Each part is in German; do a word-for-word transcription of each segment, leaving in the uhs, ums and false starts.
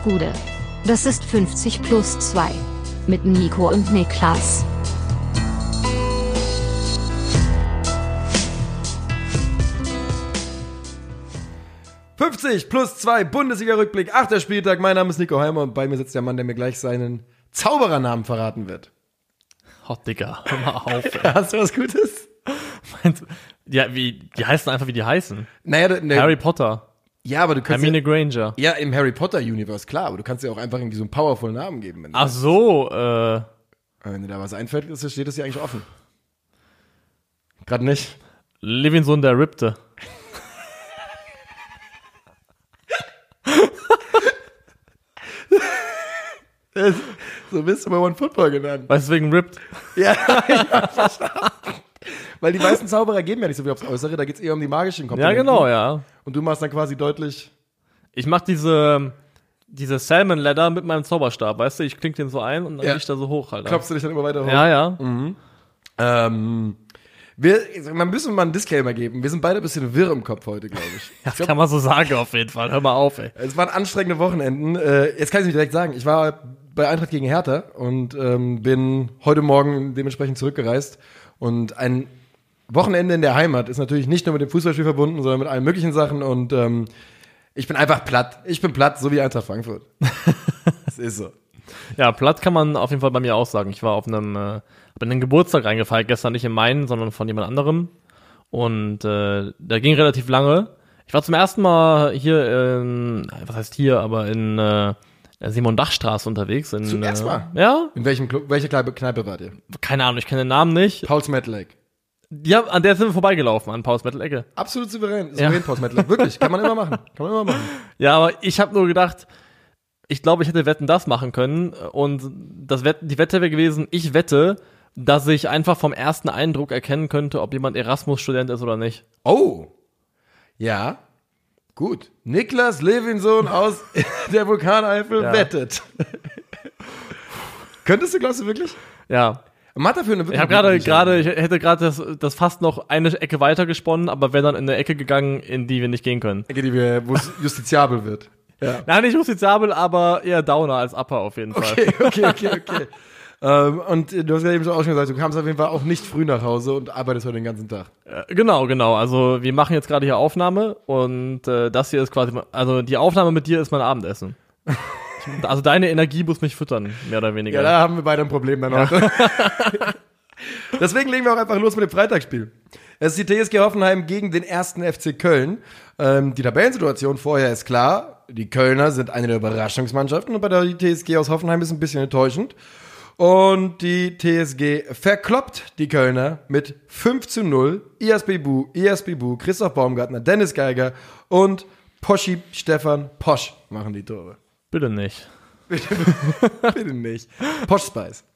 Gude. Das ist fünfzig plus zwei. Mit Nico und Niklas. fünfzig plus zwei Bundesliga-Rückblick, achter Spieltag. Mein Name ist Nico Heimer und bei mir sitzt der Mann, der mir gleich seinen Zauberernamen verraten wird. Oh, Digga, hör mal auf. Hast du was Gutes? Ja, wie, die heißen einfach, wie die heißen. Naja, ne, Harry Potter. Ja, aber du kannst Hermine ja, Granger. Ja, im Harry Potter-Universe, klar, aber du kannst ja auch einfach irgendwie so einen powerful Namen geben. Wenn Ach so, äh. Wenn dir da was einfällt, steht das ja eigentlich offen. Gerade nicht. Levinson der Rippte. So wirst du bei One Football genannt. Weißt du, wegen Ripped? Ja, ich hab verstanden. Weil die meisten Zauberer geben ja nicht so viel aufs Äußere, da geht's eher um die magischen Komponenten. Ja, genau, ja. Und du machst dann quasi deutlich... Ich mach diese, diese Salmon Ladder mit meinem Zauberstab, weißt du? Ich kling den so ein und dann Ja. gehe ich da so hoch halt. Klopfst du dich dann immer weiter hoch? Ja, ja. Mhm. Ähm, wir, man müssen mal einen Disclaimer geben. Wir sind beide ein bisschen wirr im Kopf heute, glaube ich. Das ich glaub, kann man so sagen auf jeden Fall. Hör mal auf, ey. Es waren anstrengende Wochenenden. Äh, jetzt kann ich es nicht direkt sagen. Ich war bei Eintracht gegen Hertha und ähm, bin heute Morgen dementsprechend zurückgereist. Und ein Wochenende in der Heimat ist natürlich nicht nur mit dem Fußballspiel verbunden, sondern mit allen möglichen Sachen. Und ähm, ich bin einfach platt. Ich bin platt, so wie Eintracht Frankfurt. Das ist so. Ja, platt kann man auf jeden Fall bei mir auch sagen. Ich war auf einem, äh, hab in einen Geburtstag reingefeiert, gestern nicht in meinen, sondern von jemand anderem. Und äh, der ging relativ lange. Ich war zum ersten Mal hier in, was heißt hier, aber in äh, Simon-Dach-Straße unterwegs. In, Zum ersten Mal? Äh, ja. In welchem Club, welche Kneipe, Kneipe wart ihr? Keine Ahnung, ich kenne den Namen nicht. Paul's Metal Lake. Ja, an der sind wir vorbeigelaufen, an Paul's Metal Ecke. Absolut souverän. Souverän, ja. Paul's Metal Lake. Wirklich, kann man immer machen. Kann man immer machen. Ja, aber ich habe nur gedacht, ich glaube, ich hätte Wetten das machen können. Und das Wett- die Wette wäre gewesen, ich wette, dass ich einfach vom ersten Eindruck erkennen könnte, ob jemand Erasmus-Student ist oder nicht. Oh. Ja. Gut. Niklas Levinson aus der Vulkaneifel Ja. wettet. Könntest du, glaubst du wirklich? Ja. Man hat dafür eine Ich habe gerade, gerade, ich hätte gerade das, das fast noch eine Ecke weiter gesponnen, aber wäre dann in eine Ecke gegangen, in die wir nicht gehen können. Ecke, die wir, wo es justiziabel wird. Ja. Nein, nicht justiziabel, aber eher Downer als Upper auf jeden Fall. Okay, okay, okay, okay. ähm, und du hast ja eben schon auch schon gesagt, du kamst auf jeden Fall auch nicht früh nach Hause und arbeitest heute den ganzen Tag. Äh, Genau, genau. Also wir machen jetzt gerade hier Aufnahme und äh, das hier ist quasi, also die Aufnahme mit dir ist mein Abendessen. Ich, also deine Energie muss mich füttern, mehr oder weniger. Ja, da haben wir beide ein Problem dann Ja. heute. Deswegen legen wir auch einfach los mit dem Freitagsspiel. Es ist die T S G Hoffenheim gegen den ersten F C Köln. Ähm, die Tabellensituation vorher ist klar. Die Kölner sind eine der Überraschungsmannschaften und bei der T S G aus Hoffenheim ist ein bisschen enttäuschend. Und die T S G verkloppt die Kölner mit fünf zu null. I S B Bu, I S B Bu, Christoph Baumgartner, Dennis Geiger und Poschi Stefan Posch machen die Tore. Bitte nicht. Bitte, bitte nicht. Posch Spice.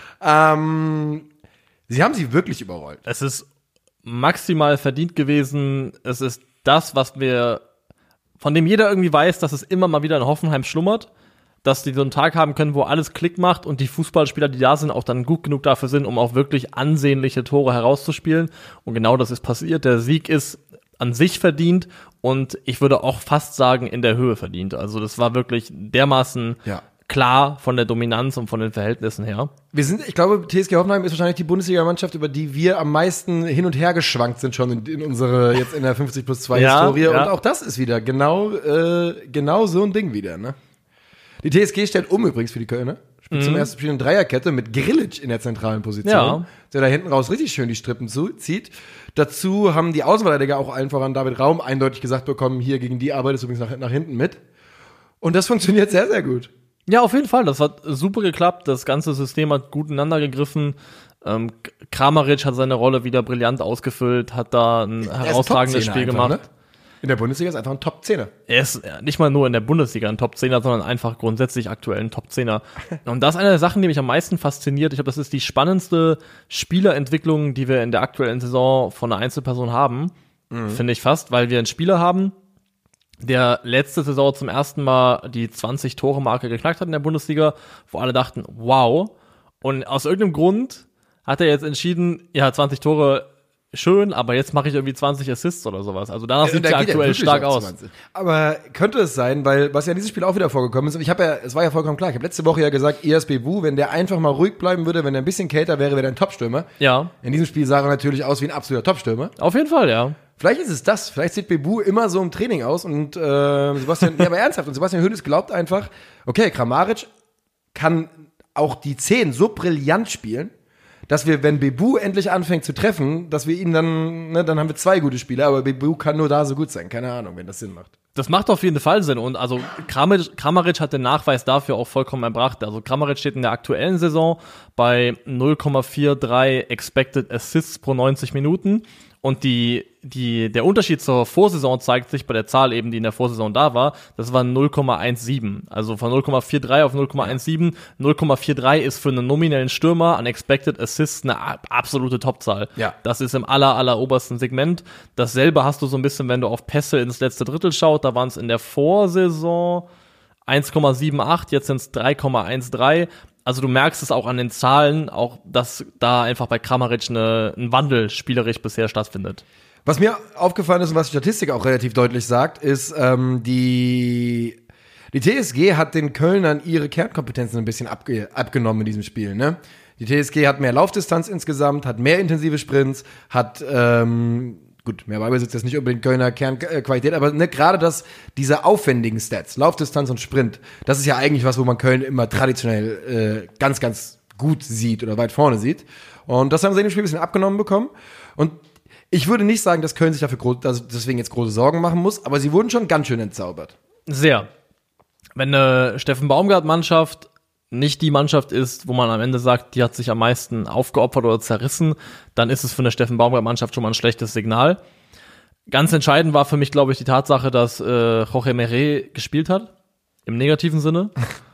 Ähm, sie haben sie wirklich überrollt. Es ist maximal verdient gewesen. Es ist das, was wir, von dem jeder irgendwie weiß, dass es immer mal wieder in Hoffenheim schlummert, dass die so einen Tag haben können, wo alles Klick macht und die Fußballspieler, die da sind, auch dann gut genug dafür sind, um auch wirklich ansehnliche Tore herauszuspielen. Und genau das ist passiert. Der Sieg ist an sich verdient und ich würde auch fast sagen, in der Höhe verdient. Also das war wirklich dermaßen Ja. klar von der Dominanz und von den Verhältnissen her. Wir sind, ich glaube, T S G Hoffenheim ist wahrscheinlich die Bundesliga-Mannschaft, über die wir am meisten hin und her geschwankt sind schon in, in unsere, jetzt in der fünfzig plus zwei Ja, Historie. ja. Und auch das ist wieder genau, äh, genau so ein Ding wieder, ne? Die T S G stellt um übrigens für die Kölner. Spielt Mhm. zum ersten Spiel eine Dreierkette mit Grilic in der zentralen Position. Ja. Der da hinten raus richtig schön die Strippen zu, zieht. Dazu haben die Außenverteidiger auch allen voran David Raum eindeutig gesagt bekommen, hier gegen die arbeitest du übrigens nach, nach hinten mit. Und das funktioniert sehr, sehr gut. Ja, auf jeden Fall. Das hat super geklappt. Das ganze System hat gut ineinander gegriffen. Ähm, Kramaric hat seine Rolle wieder brillant ausgefüllt, hat da ein Er ist herausragendes Top-Zehner Spiel einfach, gemacht. ne? In der Bundesliga ist einfach ein Top-Zehner. Er ist nicht mal nur in der Bundesliga ein Top-Zehner, sondern einfach grundsätzlich aktuell ein Top-Zehner. Und das ist eine der Sachen, die mich am meisten fasziniert. Ich glaube, das ist die spannendste Spielerentwicklung, die wir in der aktuellen Saison von einer Einzelperson haben. Mhm. Finde ich fast, weil wir einen Spieler haben, der letzte Saison zum ersten Mal die zwanzig-Tore-Marke geknackt hat in der Bundesliga, wo alle dachten, wow. Und aus irgendeinem Grund hat er jetzt entschieden, ja, zwanzig Tore schön, aber jetzt mache ich irgendwie zwanzig Assists oder sowas. Also danach sieht es ja aktuell stark aus. zwanzig. Aber könnte es sein, weil, was ja in diesem Spiel auch wieder vorgekommen ist, und ich habe ja, es war ja vollkommen klar, ich habe letzte Woche ja gesagt, I S Bebu, wenn der einfach mal ruhig bleiben würde, wenn er ein bisschen kälter wäre, wäre er ein Topstürmer. Ja. In diesem Spiel sah er natürlich aus wie ein absoluter Topstürmer. Auf jeden Fall, ja. Vielleicht ist es das. Vielleicht sieht Bebu immer so im Training aus und äh, Sebastian, ja, aber ernsthaft, und Sebastian Hoeneß glaubt einfach, okay, Kramaric kann auch die zehn so brillant spielen, dass wir, wenn Bebu endlich anfängt zu treffen, dass wir ihn dann, ne, dann haben wir zwei gute Spieler, aber Bebu kann nur da so gut sein. Keine Ahnung, wenn das Sinn macht. Das macht auf jeden Fall Sinn. Und also Kramaric, Kramaric hat den Nachweis dafür auch vollkommen erbracht. Also Kramaric steht in der aktuellen Saison bei null Komma dreiundvierzig Expected Assists pro neunzig Minuten. Und die, die, der Unterschied zur Vorsaison zeigt sich bei der Zahl eben, die in der Vorsaison da war. Das war null Komma siebzehn. Also von null Komma dreiundvierzig auf null Komma siebzehn. null Komma dreiundvierzig ist für einen nominellen Stürmer an Expected Assists eine absolute Topzahl. Ja. Das ist im aller, aller obersten Segment. Dasselbe hast du so ein bisschen, wenn du auf Pässe ins letzte Drittel schaut. Da waren es in der Vorsaison eins Komma achtundsiebzig, jetzt sind es drei Komma dreizehn. Also du merkst es auch an den Zahlen, auch dass da einfach bei Kramaric eine, ein Wandel spielerisch bisher stattfindet. Was mir aufgefallen ist und was die Statistik auch relativ deutlich sagt, ist, ähm, die, die T S G hat den Kölnern ihre Kernkompetenzen ein bisschen abge, abgenommen in diesem Spiel, ne? Die T S G hat mehr Laufdistanz insgesamt, hat mehr intensive Sprints, hat, ähm, gut, mehr Ballbesitz ist nicht unbedingt Kölner Kernqualität, aber ne, gerade das, diese aufwendigen Stats, Laufdistanz und Sprint, das ist ja eigentlich was, wo man Köln immer traditionell äh, ganz, ganz gut sieht oder weit vorne sieht. Und das haben sie in dem Spiel ein bisschen abgenommen bekommen. Und ich würde nicht sagen, dass Köln sich dafür groß, also deswegen jetzt große Sorgen machen muss, aber sie wurden schon ganz schön entzaubert. Sehr. Wenn eine Steffen Baumgart-Mannschaft nicht die Mannschaft ist, wo man am Ende sagt, die hat sich am meisten aufgeopfert oder zerrissen, dann ist es für eine Steffen Baumgart-Mannschaft schon mal ein schlechtes Signal. Ganz entscheidend war für mich, glaube ich, die Tatsache, dass äh, Jorge Meret gespielt hat, im negativen Sinne,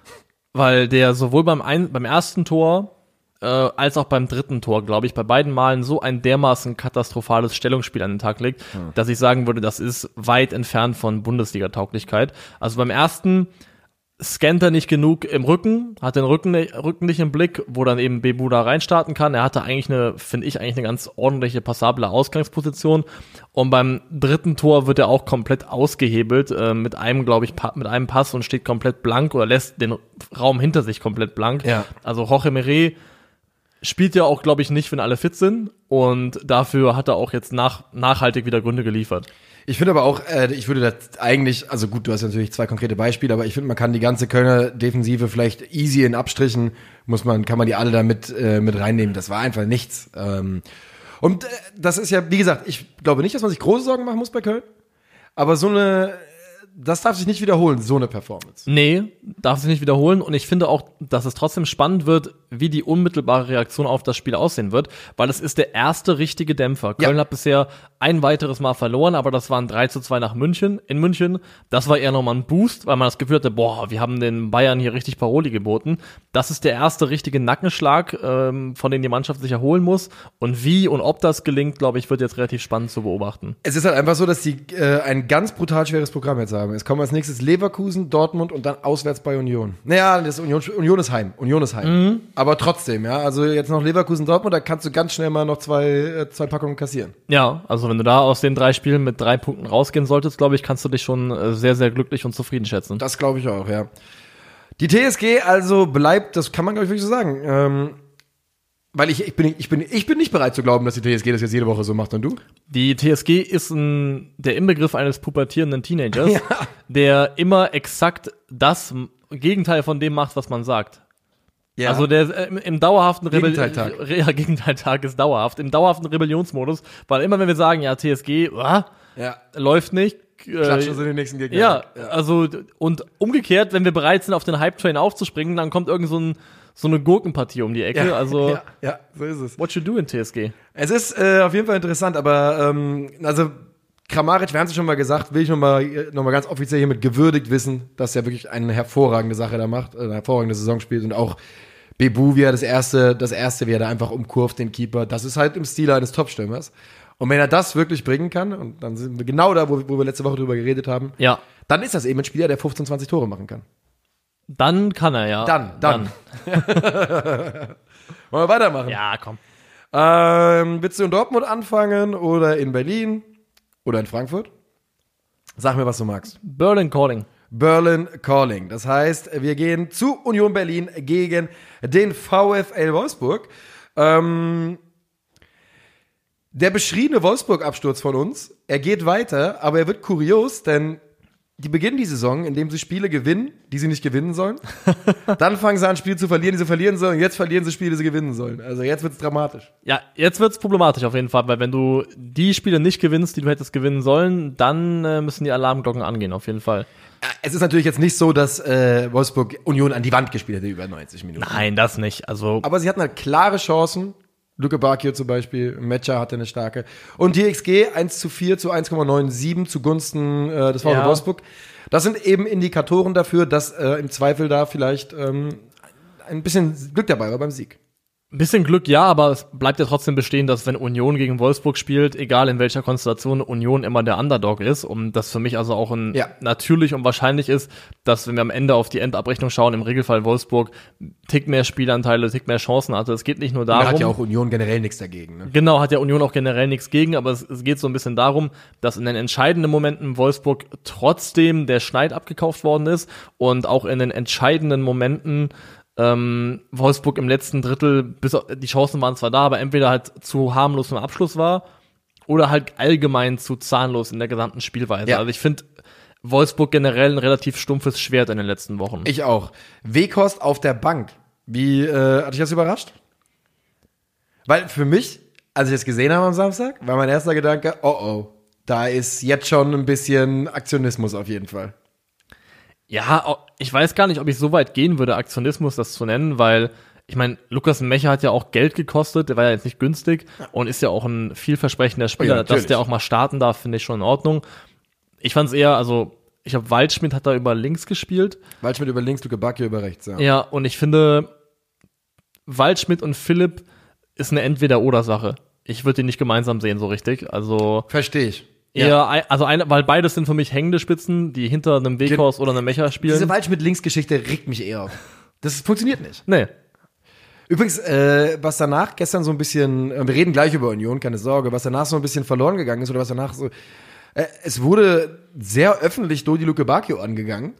weil der sowohl beim, ein, beim ersten Tor äh, als auch beim dritten Tor, glaube ich, bei beiden Malen so ein dermaßen katastrophales Stellungsspiel an den Tag legt, hm. dass ich sagen würde, das ist weit entfernt von Bundesliga-Tauglichkeit. Also beim ersten scannt er nicht genug im Rücken, hat den Rücken, Rücken nicht im Blick, wo dann eben Bebu da reinstarten kann. Er hatte eigentlich eine, finde ich, eigentlich eine ganz ordentliche, passable Ausgangsposition. Und beim dritten Tor wird er auch komplett ausgehebelt, äh, mit einem, glaube ich, pa- mit einem Pass und steht komplett blank oder lässt den Raum hinter sich komplett blank. Ja. Also Jorge Meret spielt ja auch, glaube ich, nicht, wenn alle fit sind. Und dafür hat er auch jetzt nach, nachhaltig wieder Gründe geliefert. Ich finde aber auch, äh, ich würde das eigentlich, also gut, du hast natürlich zwei konkrete Beispiele, aber ich finde, man kann die ganze Kölner Defensive vielleicht easy in Abstrichen, muss man, kann man die alle da mit, äh, mit reinnehmen. Das war einfach nichts. Ähm, und äh, das ist ja, wie gesagt, ich glaube nicht, dass man sich große Sorgen machen muss bei Köln, aber so eine, das darf sich nicht wiederholen, so eine Performance. Nee, darf sich nicht wiederholen. Und ich finde auch, dass es trotzdem spannend wird, wie die unmittelbare Reaktion auf das Spiel aussehen wird, weil es ist der erste richtige Dämpfer. Köln Ja. hat bisher ein weiteres Mal verloren, aber das waren drei zu zwei nach München, in München. Das war eher nochmal ein Boost, weil man das Gefühl hatte, boah, wir haben den Bayern hier richtig Paroli geboten. Das ist der erste richtige Nackenschlag, ähm, von dem die Mannschaft sich erholen muss. Und wie und ob das gelingt, glaube ich, wird jetzt relativ spannend zu beobachten. Es ist halt einfach so, dass die äh, ein ganz brutal schweres Programm jetzt haben. Es kommen als nächstes Leverkusen, Dortmund und dann auswärts bei Union. Naja, das Union, Union ist heim. Union ist heim. Mhm. Aber trotzdem, ja, also jetzt noch Leverkusen, Dortmund, da kannst du ganz schnell mal noch zwei, äh, zwei Packungen kassieren. Ja, also wenn du da aus den drei Spielen mit drei Punkten rausgehen solltest, glaube ich, kannst du dich schon äh, sehr, sehr glücklich und zufrieden schätzen. Das glaube ich auch, ja. Die T S G also bleibt, das kann man glaube ich wirklich so sagen, ähm, weil ich, ich, bin, ich, bin, ich bin nicht bereit zu glauben, dass die T S G das jetzt jede Woche so macht, und du? Die T S G ist ein, der Inbegriff eines pubertierenden Teenagers, Ja. der immer exakt das Gegenteil von dem macht, was man sagt. Ja. Also der äh, im, im dauerhaften Rebell- Gegenteiltag. Re- Ja, Gegenteiltag ist dauerhaft. Im dauerhaften Rebellionsmodus, weil immer wenn wir sagen, ja, T S G, ah, ja. läuft nicht. äh, Klatschen sie den nächsten Gegner. Ja, also und umgekehrt, wenn wir bereit sind, auf den Hype-Train aufzuspringen, dann kommt irgend so, ein, so eine Gurkenpartie um die Ecke. Ja, Also, ja, ja, so ist es. what you do in T S G? Es ist äh, auf jeden Fall interessant, aber ähm, also Kramaric, wir haben es schon mal gesagt, will ich noch mal, noch mal ganz offiziell hiermit gewürdigt wissen, dass er wirklich eine hervorragende Sache da macht, eine hervorragende Saison spielt, und auch Bebu, wie er das erste, das erste, wie er da einfach umkurvt, den Keeper, das ist halt im Stil eines Topstürmers. Und wenn er das wirklich bringen kann, und dann sind wir genau da, wo, wo wir letzte Woche drüber geredet haben, Ja. dann ist das eben ein Spieler, der fünfzehn, zwanzig Tore machen kann. Dann kann er, ja. Dann, dann. Wollen wir weitermachen? Ja, komm. Ähm, willst du in Dortmund anfangen oder in Berlin oder in Frankfurt? Sag mir, was du magst. Berlin Calling. Berlin Calling. Das heißt, wir gehen zu Union Berlin gegen den VfL Wolfsburg. Ähm, der beschriebene Wolfsburg-Absturz von uns, er geht weiter, aber er wird kurios, denn die beginnen die Saison, indem sie Spiele gewinnen, die sie nicht gewinnen sollen. Dann fangen sie an, Spiele zu verlieren, die sie verlieren sollen. Jetzt verlieren sie Spiele, die sie gewinnen sollen. Also jetzt wird's dramatisch. Ja, jetzt wird's problematisch auf jeden Fall, weil wenn du die Spiele nicht gewinnst, die du hättest gewinnen sollen, dann äh, müssen die Alarmglocken angehen, auf jeden Fall. Es ist natürlich jetzt nicht so, dass äh, Wolfsburg Union an die Wand gespielt hätte über neunzig Minuten. Nein, das nicht. Also, Aber sie hatten halt klare Chancen. Luke Bacchio zum Beispiel, Metscher hatte eine starke. Und die X G eins zu vier zu eins Komma neunundsiebzig zugunsten äh, des VfL Ja. Wolfsburg. Das sind eben Indikatoren dafür, dass äh, im Zweifel da vielleicht ähm, ein bisschen Glück dabei war beim Sieg. ein bisschen Glück, ja, aber es bleibt ja trotzdem bestehen, dass wenn Union gegen Wolfsburg spielt, egal in welcher Konstellation, Union immer der Underdog ist. Und das für mich also auch ein Ja. natürlich und wahrscheinlich ist, dass wenn wir am Ende auf die Endabrechnung schauen, im Regelfall Wolfsburg Tick mehr Spielanteile, Tick mehr Chancen hatte. Es geht nicht nur darum. Da hat ja auch Union generell nichts dagegen. Ne? Genau, hat ja Union auch generell nichts gegen, aber es, es geht so ein bisschen darum, dass in den entscheidenden Momenten Wolfsburg trotzdem der Schneid abgekauft worden ist und auch in den entscheidenden Momenten ähm, Wolfsburg im letzten Drittel, bis auf, die Chancen waren zwar da, aber entweder halt zu harmlos im Abschluss war oder halt allgemein zu zahnlos in der gesamten Spielweise. Ja. Also ich finde Wolfsburg generell ein relativ stumpfes Schwert in den letzten Wochen. Ich auch. Weghorst auf der Bank. Wie, äh, hat dich das überrascht? Weil für mich, als ich das gesehen habe am Samstag, war mein erster Gedanke, oh oh, da ist jetzt schon ein bisschen Aktionismus auf jeden Fall. Ja, ich weiß gar nicht, ob ich so weit gehen würde, Aktionismus das zu nennen, weil ich meine, Lukas Mecher hat ja auch Geld gekostet, der war ja jetzt nicht günstig und ist ja auch ein vielversprechender Spieler, Ja, natürlich. dass der auch mal starten darf, finde ich schon in Ordnung. Ich fand es eher, also ich habe Waldschmidt hat da über links gespielt. Waldschmidt über links, Luke Bacchio über rechts. Ja. Ja, und ich finde, Waldschmidt und Philipp ist eine Entweder-Oder-Sache. Ich würde die nicht gemeinsam sehen, so richtig. Also Verstehe ich. eher, ein- also eine, weil beides sind für mich hängende Spitzen, die hinter einem Weghorst oder einem Mecher spielen. Diese Waldschmidt-Links-Geschichte regt mich eher auf. Das funktioniert nicht. Nee. Übrigens, äh, was danach gestern so ein bisschen, äh, wir reden gleich über Union, keine Sorge, was danach so ein bisschen verloren gegangen ist oder was danach so, äh, es wurde sehr öffentlich Dodi Luke Bacchio angegangen.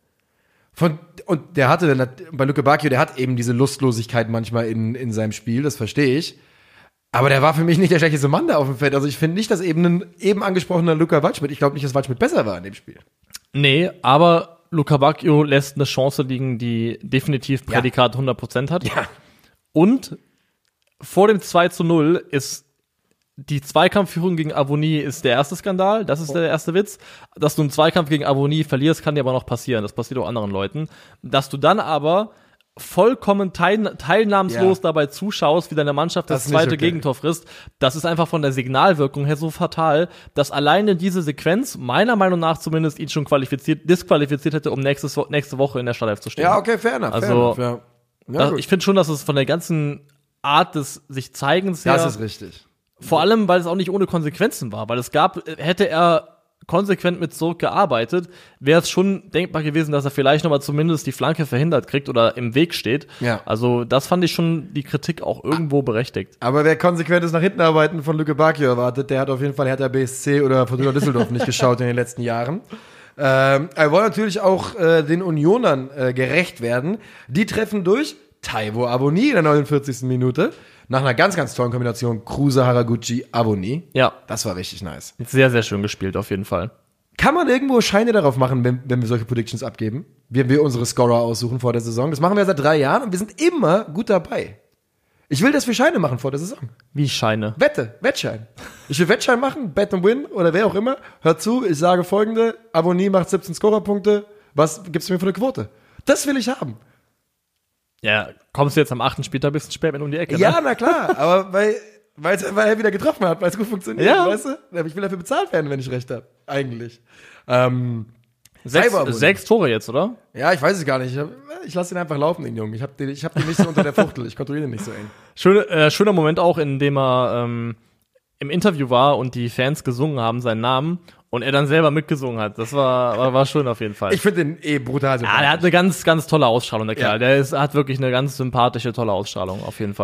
Von, und der hatte, dann- bei Luke Bacchio, der hat eben diese Lustlosigkeit manchmal in, in seinem Spiel, das verstehe ich. Aber der war für mich nicht der schlechteste Mann da auf dem Feld. Also ich finde nicht, dass eben ein eben angesprochener Luca Waldschmidt, ich glaube nicht, dass Waldschmidt besser war in dem Spiel. Nee, aber Luca Bacchio lässt eine Chance liegen, die definitiv Prädikat hundert Prozent hat. Ja. Und vor dem zwei zu null ist die Zweikampfführung gegen Avonie ist der erste Skandal, das ist der erste Witz. Dass du einen Zweikampf gegen Avonie verlierst, kann dir aber noch passieren, das passiert auch anderen Leuten. Dass du dann aber vollkommen teil teilnahmslos Ja. dabei zuschaust, wie deine Mannschaft das, Das ist nicht zweite okay. Gegentor frisst, das ist einfach von der Signalwirkung her so fatal, dass alleine diese Sequenz, meiner Meinung nach zumindest, ihn schon qualifiziert, disqualifiziert hätte, um nächstes, Wo- nächste Woche in der Startelf zu stehen. Ja, okay, fair enough. Also, fair enough, ja. Ja, Da- gut. ich finde schon, dass es von der ganzen Art des sich Zeigens her, Das ist richtig. vor allem, weil es auch nicht ohne Konsequenzen war, weil es gab, hätte er konsequent mit zurück gearbeitet, wäre es schon denkbar gewesen, dass er vielleicht nochmal zumindest die Flanke verhindert kriegt oder im Weg steht. Ja. Also das fand ich schon die Kritik auch irgendwo berechtigt. Aber wer konsequentes nach hinten arbeiten von Luke Bacchio erwartet, der hat auf jeden Fall Hertha B S C oder Fortuna Düsseldorf nicht geschaut in den letzten Jahren. Ähm, er wollte natürlich auch äh, den Unionern äh, gerecht werden. Die treffen durch Taiwo Avoni in der neunundvierzigsten Minute. Nach einer ganz, ganz tollen Kombination Kruse, Haraguchi, Avoni. Ja, Das war richtig nice. sehr, sehr schön gespielt auf jeden Fall. Kann man irgendwo Scheine darauf machen, wenn, wenn wir solche Predictions abgeben? Wenn wir unsere Scorer aussuchen vor der Saison. Das machen wir seit drei Jahren und wir sind immer gut dabei. Ich will, dass wir Scheine machen vor der Saison. Wie Scheine. Wette, Wettschein. Ich will Wettschein machen, Bet and Win oder wer auch immer. Hört zu, ich sage folgende, Abonnie macht siebzehn Scorerpunkte. Was gibst du mir für eine Quote? Das will ich haben. Ja, kommst du jetzt am achten Spieltag ein bisschen spät mit um die Ecke, Ja, ne? na klar, aber weil, weil's- weil er wieder getroffen hat, weil es gut funktioniert, Ja. weißt du? Aber ich will dafür bezahlt werden, wenn ich recht habe. Eigentlich. Ähm, Sechs, Taiwo Avoni. sechs Tore jetzt, oder? Ja, ich weiß es gar nicht. Ich, hab- ich lasse ihn einfach laufen, den Jungen. Ich habe den, ich hab den nicht so unter der Fuchtel. Ich kontrolliere den nicht so eng. Schöne, äh, schöner Moment auch, in dem er ähm, im Interview war und die Fans gesungen haben, seinen Namen, und er dann selber mitgesungen hat. Das war, war, war schön auf jeden Fall. Ich finde den eh brutal ja, sympathisch. der hat eine ganz, ganz tolle Ausstrahlung, der Ja. Kerl. Der ist, hat wirklich eine ganz sympathische, tolle Ausstrahlung, auf jeden Fall.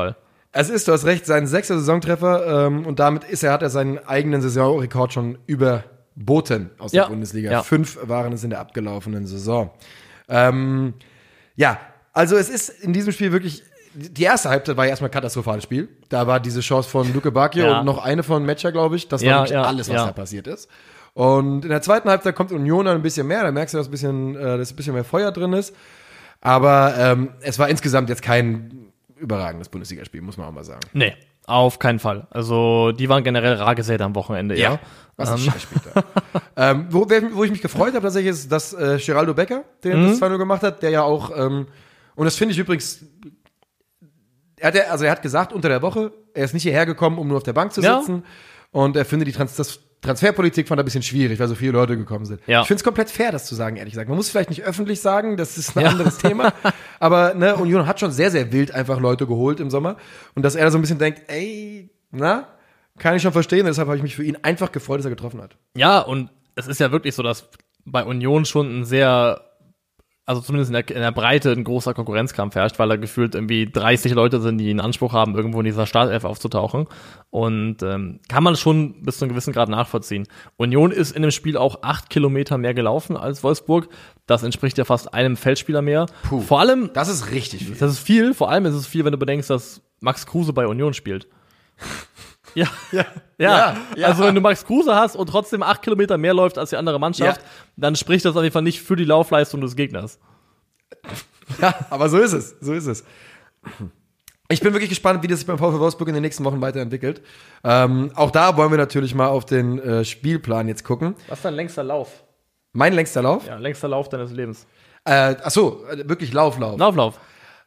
Es ist, du hast recht, sein sechster Saisontreffer ähm, und damit ist er, hat er seinen eigenen Saisonrekord schon überboten aus der Ja. Bundesliga. Ja. Fünf waren es in der abgelaufenen Saison. Ähm, ja, also es ist in diesem Spiel wirklich, die erste Halbzeit war ja erstmal ein katastrophales Spiel. Da war diese Chance von Luke Bacchio Ja. und noch eine von Metscher, glaube ich. Das war Ja, wirklich ja, alles, was ja. da passiert ist. Und in der zweiten Halbzeit kommt Union dann ein bisschen mehr. Da merkst du, dass ein bisschen, äh, dass ein bisschen mehr Feuer drin ist. Aber ähm, es war insgesamt jetzt kein überragendes Bundesligaspiel, muss man auch mal sagen. Nee, auf keinen Fall. Also, die waren generell rar gesät am Wochenende, ja. Was ein Ähm. Scheißspiel da. ähm, wo, wer- wo ich mich gefreut habe, tatsächlich ist, dass äh, Geraldo Becker, der das zwei null gemacht hat, der ja auch, ähm, und das finde ich übrigens, er hat, ja- also er hat gesagt, unter der Woche, er ist nicht hierher gekommen, um nur auf der Bank zu Ja. sitzen. Und er findet die Trans das Transferpolitik fand er ein bisschen schwierig, weil so viele Leute gekommen sind. Ja. Ich finde es komplett fair, das zu sagen, ehrlich gesagt. Man muss es vielleicht nicht öffentlich sagen, das ist ein Ja. anderes Thema. Aber ne, Union hat schon sehr, sehr wild einfach Leute geholt im Sommer. Und dass er da so ein bisschen denkt, ey, na, kann ich schon verstehen. Deshalb habe ich mich für ihn einfach gefreut, dass er getroffen hat. Ja, und es ist ja wirklich so, dass bei Union schon ein sehr, also zumindest in der, in der Breite ein großer Konkurrenzkampf herrscht, weil da gefühlt irgendwie dreißig Leute sind, die einen Anspruch haben, irgendwo in dieser Startelf aufzutauchen. Und ähm, kann man schon bis zu einem gewissen Grad nachvollziehen. Union ist in dem Spiel auch acht Kilometer mehr gelaufen als Wolfsburg. Das entspricht ja fast einem Feldspieler mehr. Puh. Vor allem, Das ist richtig viel. das ist viel, vor allem ist es viel, wenn du bedenkst, dass Max Kruse bei Union spielt. Ja. Ja. Ja, Ja, ja. also wenn du Max Kruse hast und trotzdem acht Kilometer mehr läuft als die andere Mannschaft, Ja. dann spricht das auf jeden Fall nicht für die Laufleistung des Gegners. Ja, aber so ist es. So ist es. Ich bin wirklich gespannt, wie das sich beim VfL Wolfsburg in den nächsten Wochen weiterentwickelt. Ähm, auch da wollen wir natürlich mal auf den äh, Spielplan jetzt gucken. Was ist dein längster Lauf? Mein längster Lauf? Ja, längster Lauf deines Lebens. Äh, ach so, äh, wirklich Lauf, Lauf. Lauf, Lauf.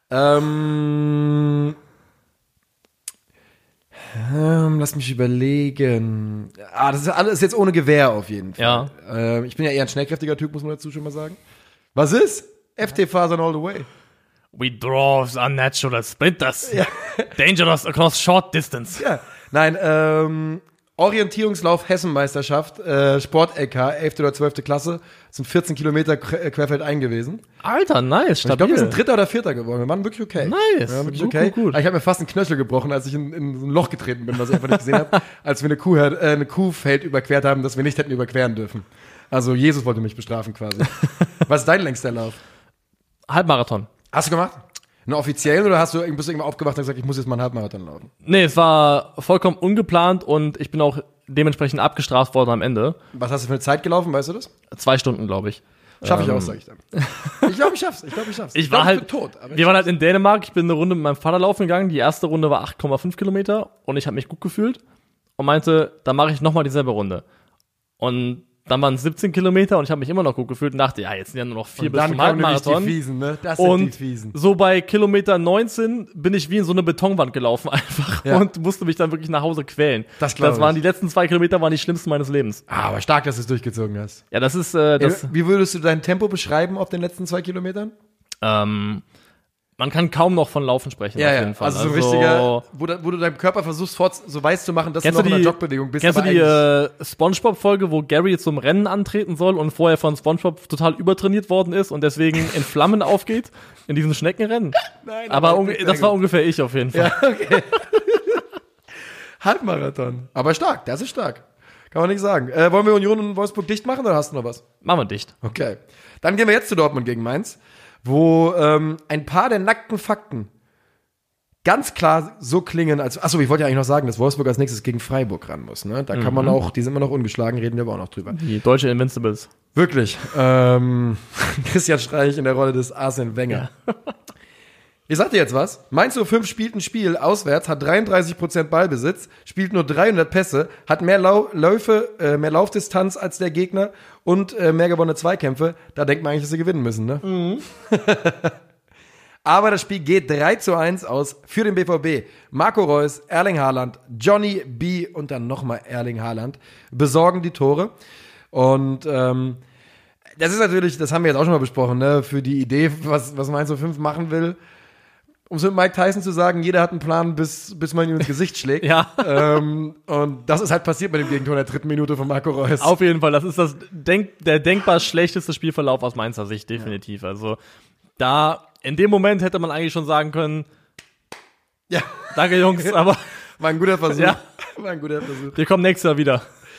Ähm, ähm, lass mich überlegen. Ah, das ist alles jetzt ohne Gewehr auf jeden Fall. Ja. Ähm, ich bin ja eher ein schnellkräftiger Typ, muss man dazu schon mal sagen. Was ist? F T-Fasern all the way. We draw unnatural splinters. Dangerous across short distance. Ja. Nein, ähm, Orientierungslauf Hessenmeisterschaft, äh, Sport-L K, elfte oder zwölfte Klasse, sind vierzehn Kilometer quer- querfeldein gewesen. Alter, nice, Ich stabil. glaube, wir sind Dritter oder Vierter geworden. Wir waren wirklich okay. Nice. Wir waren wirklich Gut, okay. gut, gut. Ich habe mir fast einen Knöchel gebrochen, als ich in, in so ein Loch getreten bin, was ich einfach nicht gesehen habe, als wir eine, Kuh, äh, eine Kuhfeld überquert haben, das wir nicht hätten überqueren dürfen. Also Jesus wollte mich bestrafen quasi. Was ist dein längster Lauf? Halbmarathon. Hast du gemacht? Einen offiziellen oder hast du, bist du irgendwann aufgewacht und gesagt, ich muss jetzt mal einen Halbmarathon laufen? Nee, es war vollkommen ungeplant und ich bin auch dementsprechend abgestraft worden am Ende. Was hast du für eine Zeit gelaufen, weißt du das? Zwei Stunden, glaube ich. Schaff ich Ähm. auch, sag ich dann. Ich glaube, ich schaff's. Ich glaube, ich schaff's. Ich war glaub, halt, bin tot. Aber wir waren halt in Dänemark, ich bin eine Runde mit meinem Vater laufen gegangen, die erste Runde war acht Komma fünf Kilometer und ich habe mich gut gefühlt und meinte, dann mache ich nochmal dieselbe Runde. Und dann waren es siebzehn Kilometer und ich habe mich immer noch gut gefühlt und dachte, ja, jetzt sind ja nur noch vier und bis dann zum kamen nämlich die Halbmarathon. Fiesen, ne? Das sind die Und Fiesen. so bei Kilometer neunzehn bin ich wie in so eine Betonwand gelaufen einfach Ja. und musste mich dann wirklich nach Hause quälen. Das glaub das waren ich. die letzten zwei Kilometer, waren die schlimmsten meines Lebens. Ah, aber stark, dass du es durchgezogen hast. Ja, das ist, äh, das, Wie würdest du dein Tempo beschreiben auf den letzten zwei Kilometern? ähm, man kann kaum noch von Laufen sprechen, auf jeden Fall. Also so ein richtiger, wo, da, wo du deinem Körper versuchst, fort, so weiß zu machen, dass Kennst du du noch in die, einer Jogbewegung bist. kennst du aber die eigentlich- äh, Spongebob-Folge, wo Gary zum Rennen antreten soll und vorher von Spongebob total übertrainiert worden ist und deswegen in Flammen aufgeht in diesem Schneckenrennen? Nein, aber aber unge- sehr das war gut. ungefähr ich auf jeden Fall. Ja, okay. Halbmarathon. Aber stark, das ist stark. Kann man nicht sagen. Äh, wollen wir Union und Wolfsburg dicht machen oder hast du noch was? Machen wir dicht. Okay. Dann gehen wir jetzt zu Dortmund gegen Mainz, wo ähm, ein paar der nackten Fakten ganz klar so klingen, als, achso, ich wollte ja eigentlich noch sagen, dass Wolfsburg als nächstes gegen Freiburg ran muss, ne? Da kann man auch, die sind immer noch ungeschlagen, reden wir aber auch noch drüber. Die deutsche Invincibles. Wirklich. Ähm, Christian Streich in der Rolle des Arsene Wenger. Ich sag dir jetzt was. Mainz null fünf spielt ein Spiel auswärts, hat dreiunddreißig Prozent Ballbesitz, spielt nur dreihundert Pässe, hat mehr Lau Läufe, äh, mehr Laufdistanz als der Gegner und äh, mehr gewonnene Zweikämpfe. Da denkt man eigentlich, dass sie gewinnen müssen, ne? Mhm. Aber das Spiel geht drei zu eins aus für den B V B. Marco Reus, Erling Haaland, Johnny B. und dann nochmal Erling Haaland besorgen die Tore. Und ähm, das ist natürlich, das haben wir jetzt auch schon mal besprochen, ne, für die Idee, was, was Mainz null fünf machen will. Um es mit Mike Tyson zu sagen, jeder hat einen Plan, bis, bis man ihm ins Gesicht schlägt. Ja. Ähm, und das ist halt passiert bei dem Gegentor in der dritten Minute von Marco Reus. Auf jeden Fall, das ist das denk der denkbar schlechteste Spielverlauf aus Mainzer Sicht, definitiv. Also da, in dem Moment hätte man eigentlich schon sagen können, Ja. Danke, Jungs, aber War ein guter Versuch. Ja. War ein guter Versuch. wir kommen nächstes Jahr wieder.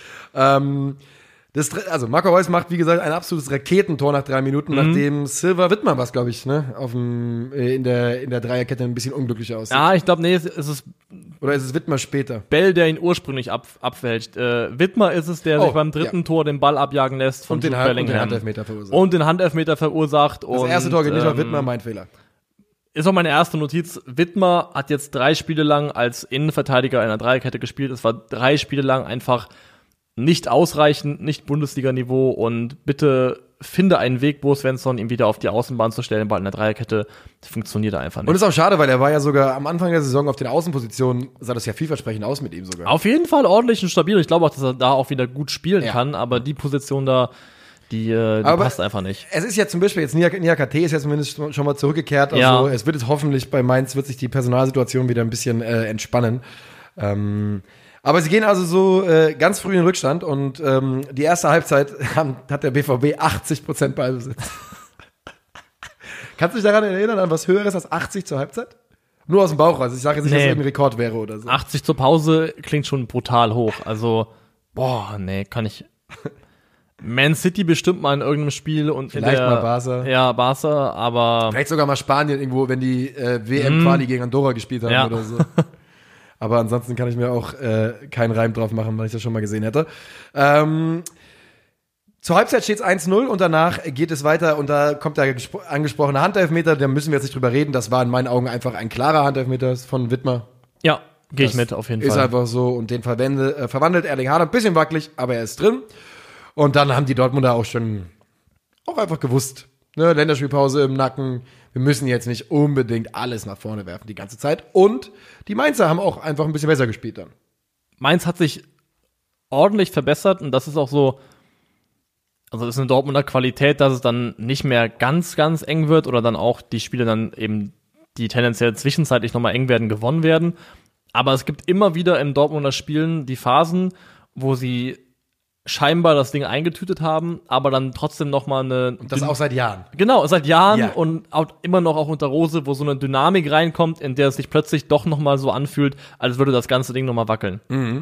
Ähm, das, also Marco Reus macht, wie gesagt, ein absolutes Raketentor nach drei Minuten, mhm. nachdem Silva Wittmann was, glaube ich, ne, auf dem, äh, in der, in der Dreierkette ein bisschen unglücklich aussieht. Ja, ich glaube, nee, es ist Oder ist es Wittmer später? Bell, der ihn ursprünglich ab, abfälscht. Äh, Wittmer ist es, der Oh, sich beim dritten ja. Tor den Ball abjagen lässt von Und den, Jude Hand, und den Bellingham. Handelfmeter verursacht. Und den Handelfmeter verursacht. Das und, erste Tor geht nicht ähm, auf Wittmer, mein Fehler. Ist auch meine erste Notiz. Wittmer hat jetzt drei Spiele lang als Innenverteidiger in einer Dreierkette gespielt. Es war drei Spiele lang einfach nicht ausreichend, nicht Bundesliga-Niveau und bitte finde einen Weg, Bo Svensson, ihn wieder auf die Außenbahn zu stellen, weil in der Dreierkette funktioniert er einfach nicht. Und ist auch schade, weil er war ja sogar am Anfang der Saison auf den Außenpositionen, sah das ja vielversprechend aus mit ihm sogar. Auf jeden Fall ordentlich und stabil. Ich glaube auch, dass er da auch wieder gut spielen Ja. kann, aber die Position da, die, äh, die Aber passt einfach nicht. Es ist ja zum Beispiel jetzt, Nia K T ist ja zumindest schon mal zurückgekehrt. Also Ja. es wird jetzt hoffentlich bei Mainz, wird sich die Personalsituation wieder ein bisschen äh, entspannen. Ähm, aber sie gehen also so äh, ganz früh in den Rückstand und ähm, die erste Halbzeit haben, hat der B V B achtzig Prozent Ballbesitz. Kannst du dich daran erinnern, an was Höheres als achtzig zur Halbzeit? Nur aus dem Bauch raus. Ich sage jetzt nicht, Nee. dass es ein Rekord wäre oder so. achtzig zur Pause klingt schon brutal hoch. Also, boah, nee, kann ich. Man City bestimmt mal in irgendeinem Spiel und Vielleicht in der, mal Barca. Ja, Barca, aber Vielleicht sogar mal Spanien irgendwo, wenn die äh, W M-Quali gegen Andorra gespielt haben Ja. oder so. Aber ansonsten kann ich mir auch äh, keinen Reim drauf machen, weil ich das schon mal gesehen hätte. Ähm, zur Halbzeit steht es eins null und danach geht es weiter und da kommt der gespro- angesprochene Handelfmeter, da müssen wir jetzt nicht drüber reden. Das war in meinen Augen einfach ein klarer Handelfmeter von Wittmer. ja, gehe ich Das mit auf jeden ist Fall. einfach so und den verwende, äh, verwandelt Erling Haaland. Bisschen wackelig, aber er ist drin. Und dann haben die Dortmunder auch schon auch einfach gewusst, ne, Länderspielpause im Nacken, wir müssen jetzt nicht unbedingt alles nach vorne werfen die ganze Zeit. Und die Mainzer haben auch einfach ein bisschen besser gespielt dann. Mainz hat sich ordentlich verbessert und das ist auch so, also das ist eine Dortmunder Qualität, dass es dann nicht mehr ganz, ganz eng wird oder dann auch die Spiele dann eben, die tendenziell zwischenzeitlich nochmal eng werden, gewonnen werden. Aber es gibt immer wieder im Dortmunder Spielen die Phasen, wo sie scheinbar das Ding eingetütet haben, aber dann trotzdem nochmal eine... Und das auch seit Jahren. Genau, seit Jahren Ja. und auch immer noch auch unter Rose, wo so eine Dynamik reinkommt, in der es sich plötzlich doch nochmal so anfühlt, als würde das ganze Ding nochmal wackeln.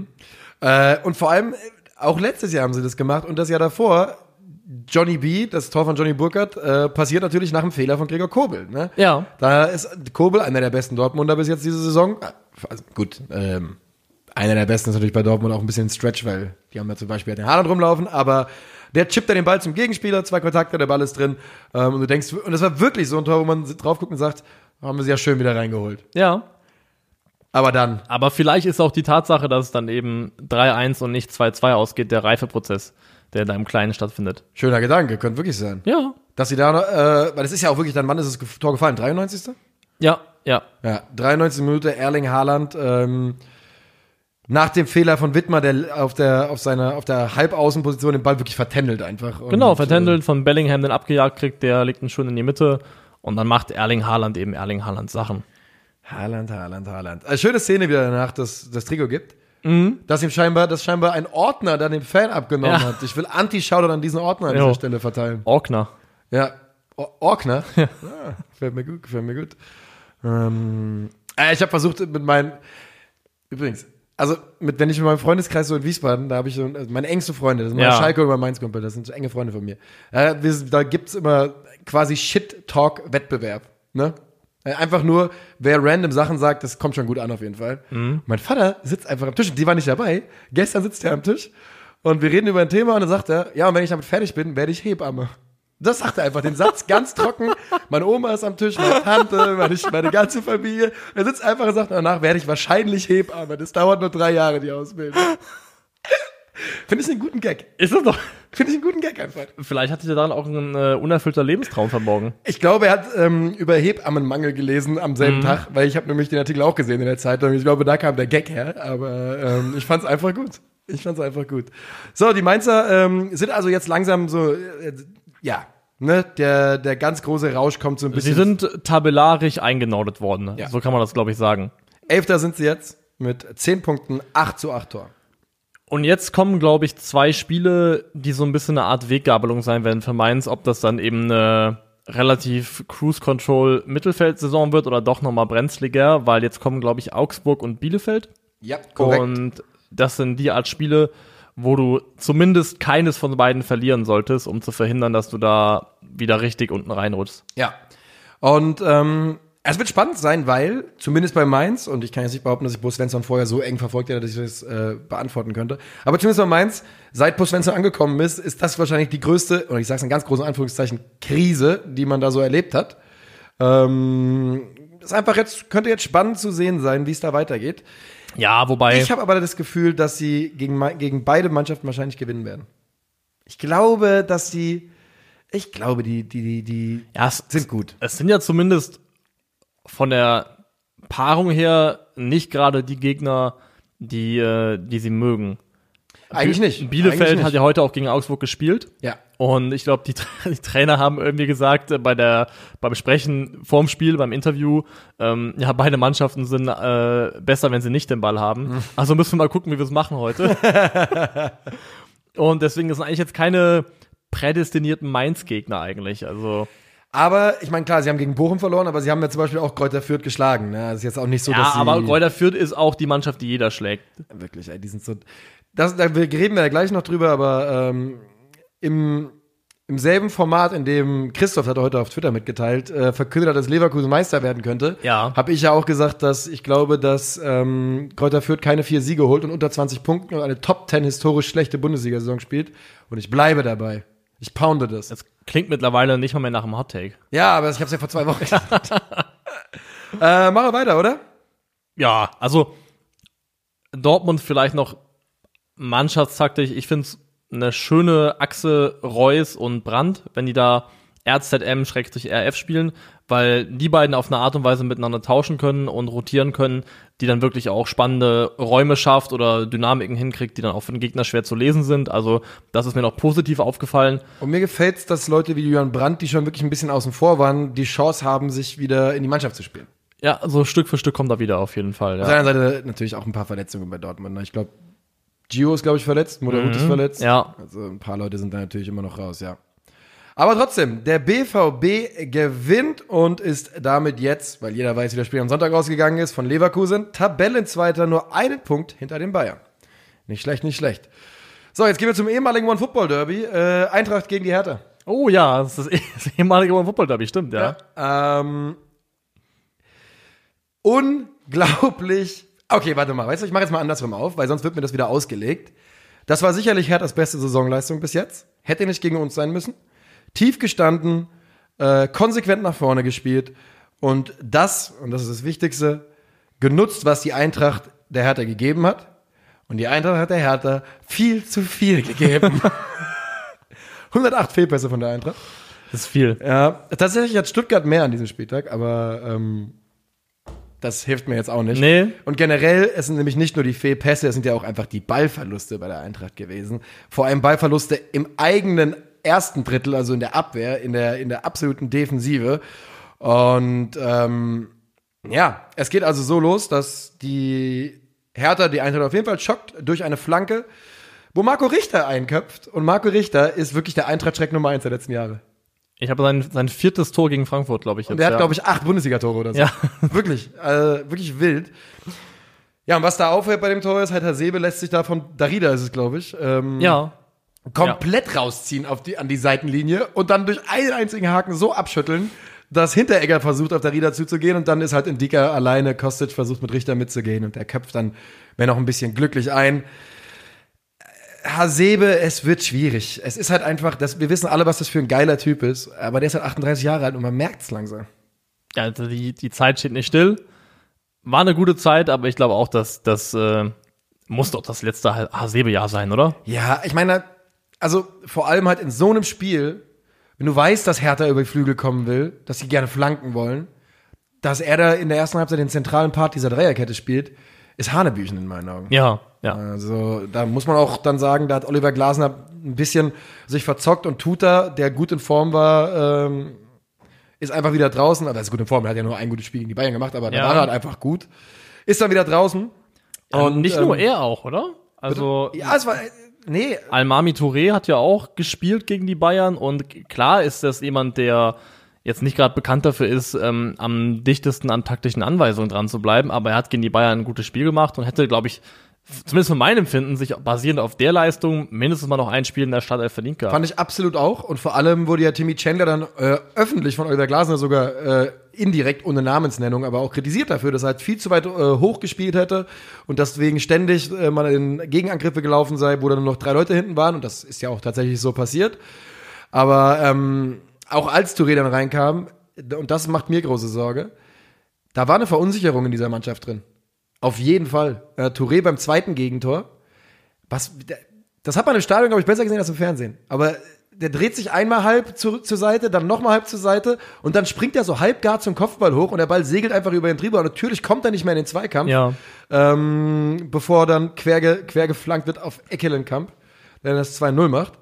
Äh, und vor allem, äh, auch letztes Jahr haben sie das gemacht und das Jahr davor, Johnny B., das Tor von Johnny Burkhardt, äh, passiert natürlich nach dem Fehler von Gregor Kobel. Ne? Ja. Da ist Kobel einer der besten Dortmunder bis jetzt diese Saison. Also gut, ähm, einer der besten ist natürlich bei Dortmund auch ein bisschen ein Stretch, weil die haben ja zum Beispiel den Haaland rumlaufen, aber der chippt ja den Ball zum Gegenspieler, zwei Kontakte, der Ball ist drin. Ähm, und du denkst, und das war wirklich so ein Tor, wo man drauf guckt und sagt, haben wir sie ja schön wieder reingeholt. Ja. Aber dann, Aber vielleicht ist auch die Tatsache, dass es dann eben drei eins und nicht zwei zwei ausgeht, der Reifeprozess, der da im Kleinen stattfindet. schöner Gedanke, könnte wirklich sein. Ja. Dass sie da, äh, weil das ist ja auch wirklich, dann wann ist das Tor gefallen? dreiundneunzigste Ja, ja. Ja, dreiundneunzigste Minute, Erling Haaland, ähm, nach dem Fehler von Wittmer, der auf der, auf seiner, auf der Halbaußenposition den Ball wirklich vertändelt einfach. Und, Genau, vertändelt, von Bellingham den abgejagt kriegt, der legt ihn schon in die Mitte und dann macht Erling Haaland eben Erling Haaland Sachen. Äh, Haaland, Haaland, Haaland. Eine schöne Szene, wie er danach das, das Trikot gibt. Mhm. Dass ihm scheinbar, dass scheinbar ein Ordner dann den Fan abgenommen Ja. hat. Ich will Anti-Shoutout an diesen Ordner an Jo. dieser Stelle verteilen. Orkner. Ja, O- Orkner. Ja. Ah, gefällt mir gut, gefällt mir gut. Ähm, äh, ich habe versucht mit meinen, übrigens, also mit, wenn ich mit meinem Freundeskreis so in Wiesbaden, da habe ich so also meine engste Freunde, das sind Ja. meine Schalke und mein Mainz-Kumpel, das sind so enge Freunde von mir. Äh, wir, da gibt's immer quasi Shit-Talk-Wettbewerb, ne? Äh, Einfach nur, wer random Sachen sagt, das kommt schon gut an auf jeden Fall. Mhm. Mein Vater sitzt einfach am Tisch und die war nicht dabei. Gestern sitzt er am Tisch und wir reden über ein Thema und dann sagt er, ja, und wenn ich damit fertig bin, werde ich Hebamme. Das sagt er einfach, den Satz ganz trocken. Meine Oma ist am Tisch, meine Tante, meine, meine ganze Familie. Er sitzt einfach und sagt, danach werde ich wahrscheinlich Hebamme. Das dauert nur drei Jahre, die Ausbildung. Finde ich einen guten Gag. Ist das doch. Finde ich einen guten Gag einfach. Vielleicht hat sich da dann auch ein äh, unerfüllter Lebenstraum verborgen. Ich glaube, er hat ähm, über Hebammenmangel gelesen am selben Tag, weil ich habe nämlich den Artikel auch gesehen in der Zeitung. Ich glaube, da kam der Gag her, aber ähm, ich fand es einfach gut. Ich fand es einfach gut. So, die Mainzer ähm, sind also jetzt langsam so, äh, ja, ne, der, der ganz große Rausch kommt so ein bisschen. Sie sind tabellarisch eingenordet worden. Ja. So kann man das, glaube ich, sagen. Elfter sind sie jetzt mit zehn Punkten, acht zu acht Tor. Und jetzt kommen, glaube ich, zwei Spiele, die so ein bisschen eine Art Weggabelung sein werden für Mainz, ob das dann eben eine relativ Cruise-Control-Mittelfeld-Saison wird oder doch nochmal brenzliger, weil jetzt kommen, glaube ich, Augsburg und Bielefeld. Ja, korrekt. Und das sind die Art Spiele, wo du zumindest keines von beiden verlieren solltest, um zu verhindern, dass du da wieder richtig unten reinrutschst. Ja. Und ähm, es wird spannend sein, weil, zumindest bei Mainz, und ich kann jetzt nicht behaupten, dass ich Bo Svensson vorher so eng verfolgt hätte, dass ich das äh, beantworten könnte, aber zumindest bei Mainz, seit Bo Svensson angekommen ist, ist das wahrscheinlich die größte, und ich sage es in ganz großen Anführungszeichen, Krise, die man da so erlebt hat. Ähm, ist einfach jetzt, könnte jetzt spannend zu sehen sein, wie es da weitergeht. Ja, wobei. Ich habe aber das Gefühl, dass sie gegen, gegen beide Mannschaften wahrscheinlich gewinnen werden. Ich glaube, dass sie, ich glaube, die, die, die, die ja, es, sind gut. Es sind ja zumindest von der Paarung her nicht gerade die Gegner, die, äh, die sie mögen. Eigentlich nicht. Bielefeld Eigentlich nicht. hat ja heute auch gegen Augsburg gespielt. Ja. Und ich glaube, die, die Trainer haben irgendwie gesagt, äh, bei der, beim Sprechen vorm Spiel, beim Interview, ähm, ja, beide Mannschaften sind äh, besser, wenn sie nicht den Ball haben. Mhm. Also müssen wir mal gucken, wie wir es machen heute. Und deswegen sind eigentlich jetzt keine prädestinierten Mainz-Gegner eigentlich. Also aber, ich meine, klar, sie haben gegen Bochum verloren, aber sie haben ja zum Beispiel auch Kräuter Fürth geschlagen. Ne? Das ist jetzt auch nicht so, ja, dass sie aber Kräuter Fürth ist auch die Mannschaft, die jeder schlägt. Wirklich, ey, die sind so. Das, da reden wir ja gleich noch drüber, aber ähm, im, im selben Format, in dem Christoph, hat er heute auf Twitter mitgeteilt, äh, verkündet hat, dass Leverkusen Meister werden könnte, ja. habe ich ja auch gesagt, dass ich glaube, dass ähm, Kräuter Fürth keine vier Siege holt und unter zwanzig Punkten und eine Top zehn historisch schlechte Bundesliga-Saison spielt. Und ich bleibe dabei. Ich pounde das. Das klingt mittlerweile nicht mal mehr nach einem Hot-Take. Ja, aber ich hab's ja vor zwei Wochen gesagt. äh, machen wir weiter, oder? Ja, also Dortmund vielleicht noch mannschaftstaktisch. Ich finde es eine schöne Achse Reus und Brandt, wenn die da R Z M-R F spielen, weil die beiden auf eine Art und Weise miteinander tauschen können und rotieren können, die dann wirklich auch spannende Räume schafft oder Dynamiken hinkriegt, die dann auch für den Gegner schwer zu lesen sind. Also das ist mir noch positiv aufgefallen. Und mir gefällt's, dass Leute wie Julian Brandt, die schon wirklich ein bisschen außen vor waren, die Chance haben, sich wieder in die Mannschaft zu spielen. Ja, so Stück für Stück kommt er wieder auf jeden Fall. Ja. Auf der anderen Seite natürlich auch ein paar Verletzungen bei Dortmund. Ich glaube, Gio ist, glaube ich, verletzt, Moderhut mhm, ist verletzt. Ja. Also ein paar Leute sind da natürlich immer noch raus, ja. Aber trotzdem, der B V B gewinnt und ist damit jetzt, weil jeder weiß, wie das Spiel am Sonntag ausgegangen ist, von Leverkusen, Tabellenzweiter, nur einen Punkt hinter den Bayern. Nicht schlecht, nicht schlecht. So, jetzt gehen wir zum ehemaligen One-Football-Derby. Äh, Eintracht gegen die Hertha. Oh ja, das ist das ehemalige One-Football-Derby, stimmt, ja. ja ähm, unglaublich. Okay, warte mal, weißt du, ich mache jetzt mal andersrum auf, weil sonst wird mir das wieder ausgelegt. Das war sicherlich Herthas beste Saisonleistung bis jetzt. Hätte nicht gegen uns sein müssen. Tief gestanden, äh, konsequent nach vorne gespielt und das, und das ist das Wichtigste, genutzt, was die Eintracht der Hertha gegeben hat. Und die Eintracht hat der Hertha viel zu viel gegeben. hundertacht Fehlpässe von der Eintracht. Das ist viel. Ja, tatsächlich hat Stuttgart mehr an diesem Spieltag, aber ähm, das hilft mir jetzt auch nicht. Nee. Und generell, es sind nämlich nicht nur die Fehlpässe, es sind ja auch einfach die Ballverluste bei der Eintracht gewesen. Vor allem Ballverluste im eigenen ersten Drittel, also in der Abwehr, in der, in der absoluten Defensive. Und ähm, ja, es geht also so los, dass die Hertha die Eintracht auf jeden Fall schockt durch eine Flanke, wo Marco Richter einköpft. Und Marco Richter ist wirklich der Eintracht-Schreck Nummer eins der letzten Jahre. Ich habe sein, sein viertes Tor gegen Frankfurt, glaube ich. Jetzt, und der hat, ja. glaube ich, acht Bundesliga-Tore oder so. Ja. Wirklich, äh, wirklich wild. Ja, und was da auffällt bei dem Tor ist, halt Hasebe lässt sich da von Darida, ist es, glaube ich, ähm, ja. komplett ja. rausziehen auf die, an die Seitenlinie und dann durch einen einzigen Haken so abschütteln, dass Hinteregger versucht, auf Darida zuzugehen und dann ist halt Indika alleine, Kostic versucht mit Richter mitzugehen und der köpft dann, wenn auch ein bisschen glücklich ein. Hasebe, es wird schwierig. Es ist halt einfach, das, wir wissen alle, was das für ein geiler Typ ist, aber der ist halt achtunddreißig Jahre alt und man merkt es langsam. Ja, also die, die Zeit steht nicht still. War eine gute Zeit, aber ich glaube auch, dass das äh, muss doch das letzte Hasebe-Jahr sein, oder? Ja, ich meine, also vor allem halt in so einem Spiel, wenn du weißt, dass Hertha über die Flügel kommen will, dass sie gerne flanken wollen, dass er da in der ersten Halbzeit den zentralen Part dieser Dreierkette spielt, ist Hanebüchen in meinen Augen. Ja, ja. Also da muss man auch dann sagen, da hat Oliver Glasner ein bisschen sich verzockt und Tuta, der gut in Form war, ähm, ist einfach wieder draußen. Aber er ist gut in Form, er hat ja nur ein gutes Spiel gegen die Bayern gemacht, aber da ja. war er halt einfach gut. Ist dann wieder draußen. Ja, und nicht ähm, nur er auch, oder? Also ja, es war nee. Almami Touré hat ja auch gespielt gegen die Bayern und klar ist das jemand, der jetzt nicht gerade bekannt dafür ist, ähm, am dichtesten an taktischen Anweisungen dran zu bleiben, aber er hat gegen die Bayern ein gutes Spiel gemacht und hätte, glaube ich, zumindest von meinem Empfinden, sich basierend auf der Leistung mindestens mal noch ein Spiel in der Startelf verdient gehabt. Fand ich absolut auch. Und vor allem wurde ja Timmy Chandler dann äh, öffentlich von Oliver Glasner sogar äh, indirekt ohne Namensnennung, aber auch kritisiert dafür, dass er halt viel zu weit äh, hoch gespielt hätte und deswegen ständig äh, mal in Gegenangriffe gelaufen sei, wo dann nur noch drei Leute hinten waren. Und das ist ja auch tatsächlich so passiert. Aber ähm, auch als Touré dann reinkam, und das macht mir große Sorge, da war eine Verunsicherung in dieser Mannschaft drin. Auf jeden Fall. Äh, Touré beim zweiten Gegentor. Was, das hat man im Stadion, glaube ich, besser gesehen als im Fernsehen. Aber der dreht sich einmal halb zu, zur Seite, dann nochmal halb zur Seite und dann springt er so halb gar zum Kopfball hoch und der Ball segelt einfach über den Dribbler. Und natürlich kommt er nicht mehr in den Zweikampf, Ja. ähm, bevor er dann quer, ge, quer geflankt wird auf Eckelenkamp, der das zwei null macht.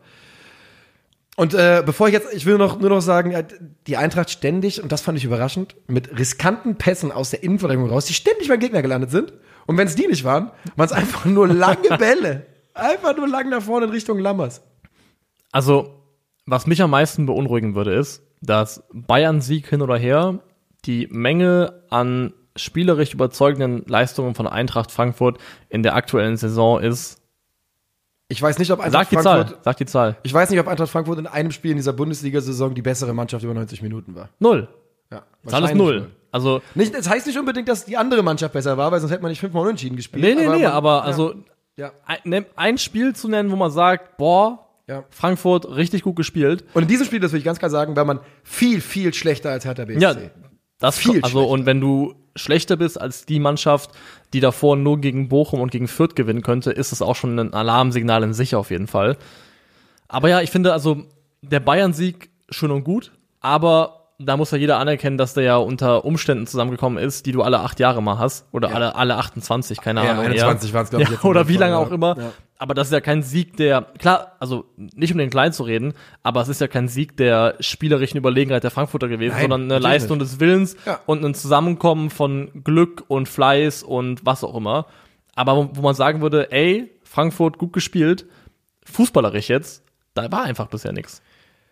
Und äh, bevor ich jetzt, ich will noch, nur noch sagen, die Eintracht ständig, und das fand ich überraschend, mit riskanten Pässen aus der Innenverteidigung raus, die ständig beim Gegner gelandet sind. Und wenn es die nicht waren, waren es einfach nur lange Bälle. Einfach nur lang nach vorne in Richtung Lammers. Also, was mich am meisten beunruhigen würde, ist, dass Bayern-Sieg hin oder her, die Menge an spielerisch überzeugenden Leistungen von Eintracht Frankfurt in der aktuellen Saison ist. Ich weiß nicht, ob Eintracht Sag die Frankfurt, Zahl, sag die Zahl. ich weiß nicht, ob Eintracht Frankfurt in einem Spiel in dieser Bundesliga-Saison die bessere Mannschaft über neunzig Minuten war. Null. Ja, Zahl ist null. Also, Nicht, das heißt nicht unbedingt, dass die andere Mannschaft besser war, weil sonst hätte man nicht fünfmal unentschieden gespielt. nee, nee, aber nee, man, aber ja, also, ja, ein, ein Spiel zu nennen, wo man sagt, boah, ja. Frankfurt richtig gut gespielt. Und in diesem Spiel, das will ich ganz klar sagen, war man viel, viel schlechter als Hertha B S C. Ja, das Viel also schlechter. und wenn du schlechter bist als die Mannschaft, die davor nur gegen Bochum und gegen Fürth gewinnen könnte, ist es auch schon ein Alarmsignal in sich auf jeden Fall. Aber ja, ich finde also der Bayern-Sieg schön und gut, aber da muss ja jeder anerkennen, dass der ja unter Umständen zusammengekommen ist, die du alle acht Jahre mal hast oder Ja. alle alle achtundzwanzig, keine Ja, Ahnung. einundzwanzig waren's, glaub ich, ja, jetzt in oder dem wie Fall, lange ja. auch immer. Ja. Aber das ist ja kein Sieg, der, klar, also nicht um den klein zu reden, aber es ist ja kein Sieg der spielerischen Überlegenheit der Frankfurter gewesen, Nein, sondern eine natürlich Leistung des Willens Ja. und ein Zusammenkommen von Glück und Fleiß und was auch immer. Aber wo, wo man sagen würde, ey, Frankfurt gut gespielt, fußballerisch jetzt, da war einfach bisher nichts.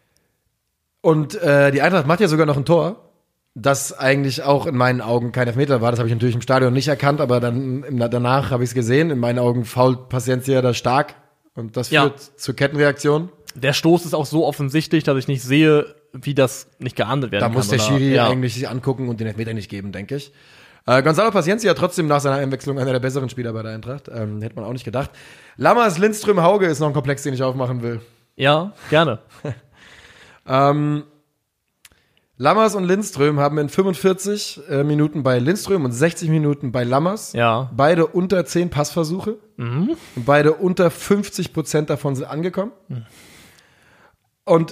Und äh, die Eintracht macht ja sogar noch ein Tor, das eigentlich auch in meinen Augen kein Elfmeter war. Das habe ich natürlich im Stadion nicht erkannt, aber dann im, danach habe ich es gesehen. In meinen Augen fault Paciencia da stark und das Ja. führt zur Kettenreaktion. Der Stoß ist auch so offensichtlich, dass ich nicht sehe, wie das nicht geahndet werden Da kann. muss der oder- Schiri ja. eigentlich sich angucken und den Elfmeter nicht geben, denke ich. Äh, Gonzalo Paciencia trotzdem nach seiner Einwechslung einer der besseren Spieler bei der Eintracht. Ähm, hätte man auch nicht gedacht. Lammers, Lindström, Hauge ist noch ein Komplex, den ich aufmachen will. Ja, gerne. Ähm, Lammers und Lindström haben in fünfundvierzig äh, Minuten bei Lindström und sechzig Minuten bei Lammers Ja. beide unter zehn Passversuche. Mhm. Und beide unter fünfzig Prozent davon sind angekommen. Und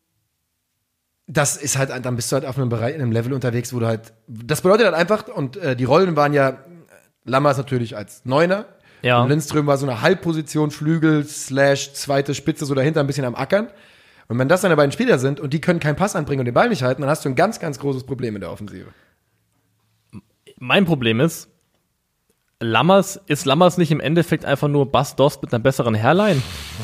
das ist halt, dann bist du halt auf einem Bereich, in einem Level unterwegs, wo du halt, das bedeutet halt einfach, und äh, die Rollen waren ja, Lammers natürlich als Neuner, Ja. und Lindström war so eine Halbposition, Flügel, Slash, zweite Spitze, so dahinter ein bisschen am Ackern. Und wenn das deine beiden Spieler sind und die können keinen Pass anbringen und den Ball nicht halten, dann hast du ein ganz, ganz großes Problem in der Offensive. Mein Problem ist, Lammers, ist Lammers nicht im Endeffekt einfach nur Bas Dost mit einer besseren Hairline?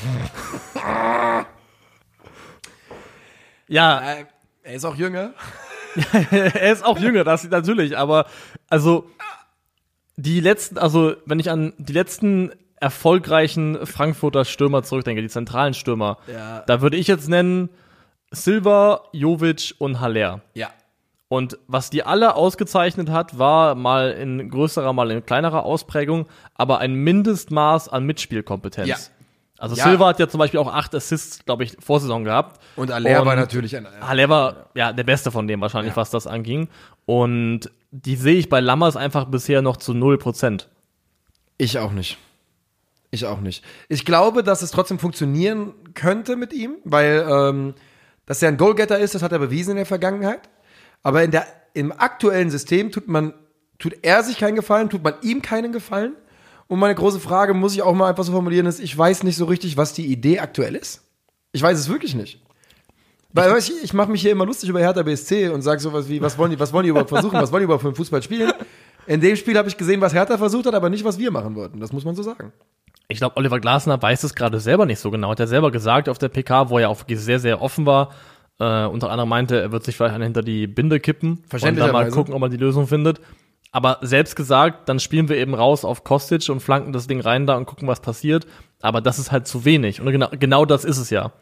ja, Äh, er ist auch jünger. er ist auch jünger, das natürlich, aber also die letzten, also wenn ich an die letzten erfolgreichen Frankfurter Stürmer zurückdenke, die zentralen Stürmer, Ja. da würde ich jetzt nennen Silva, Jovic und Haller. Ja. Und was die alle ausgezeichnet hat, war mal in größerer, mal in kleinerer Ausprägung, aber ein Mindestmaß an Mitspielkompetenz. Ja. Also Ja. Silva hat ja zum Beispiel auch acht Assists, glaube ich, Vorsaison gehabt. Und Aller Und war natürlich ein. Haller war ja der Beste von dem wahrscheinlich, Ja. was das anging. Und die sehe ich bei Lammers einfach bisher noch zu null Prozent. Ich auch nicht. Ich auch nicht. Ich glaube, dass es trotzdem funktionieren könnte mit ihm, weil ähm, dass er ein Goalgetter ist, das hat er bewiesen in der Vergangenheit. Aber in der, im aktuellen System tut man, tut er sich keinen Gefallen, tut man ihm keinen Gefallen. Und meine große Frage, muss ich auch mal einfach so formulieren, ist, ich weiß nicht so richtig, was die Idee aktuell ist. Ich weiß es wirklich nicht. Weil weißt du, ich mache mich hier immer lustig über Hertha B S C und sage sowas wie, was wollen die, was wollen die überhaupt versuchen, was wollen die überhaupt für einen Fußball spielen? In dem Spiel habe ich gesehen, was Hertha versucht hat, aber nicht, was wir machen wollten. Das muss man so sagen. Ich glaube, Oliver Glasner weiß es gerade selber nicht so genau. Hat er selber gesagt auf der P K, wo er auch wirklich sehr, sehr offen war, Äh, unter anderem meinte, er wird sich vielleicht hinter die Binde kippen und dann mal Verständlicherweise. gucken, ob er die Lösung findet. Aber selbst gesagt, dann spielen wir eben raus auf Kostic und flanken das Ding rein da und gucken, was passiert. Aber das ist halt zu wenig. Und genau, genau das ist es ja.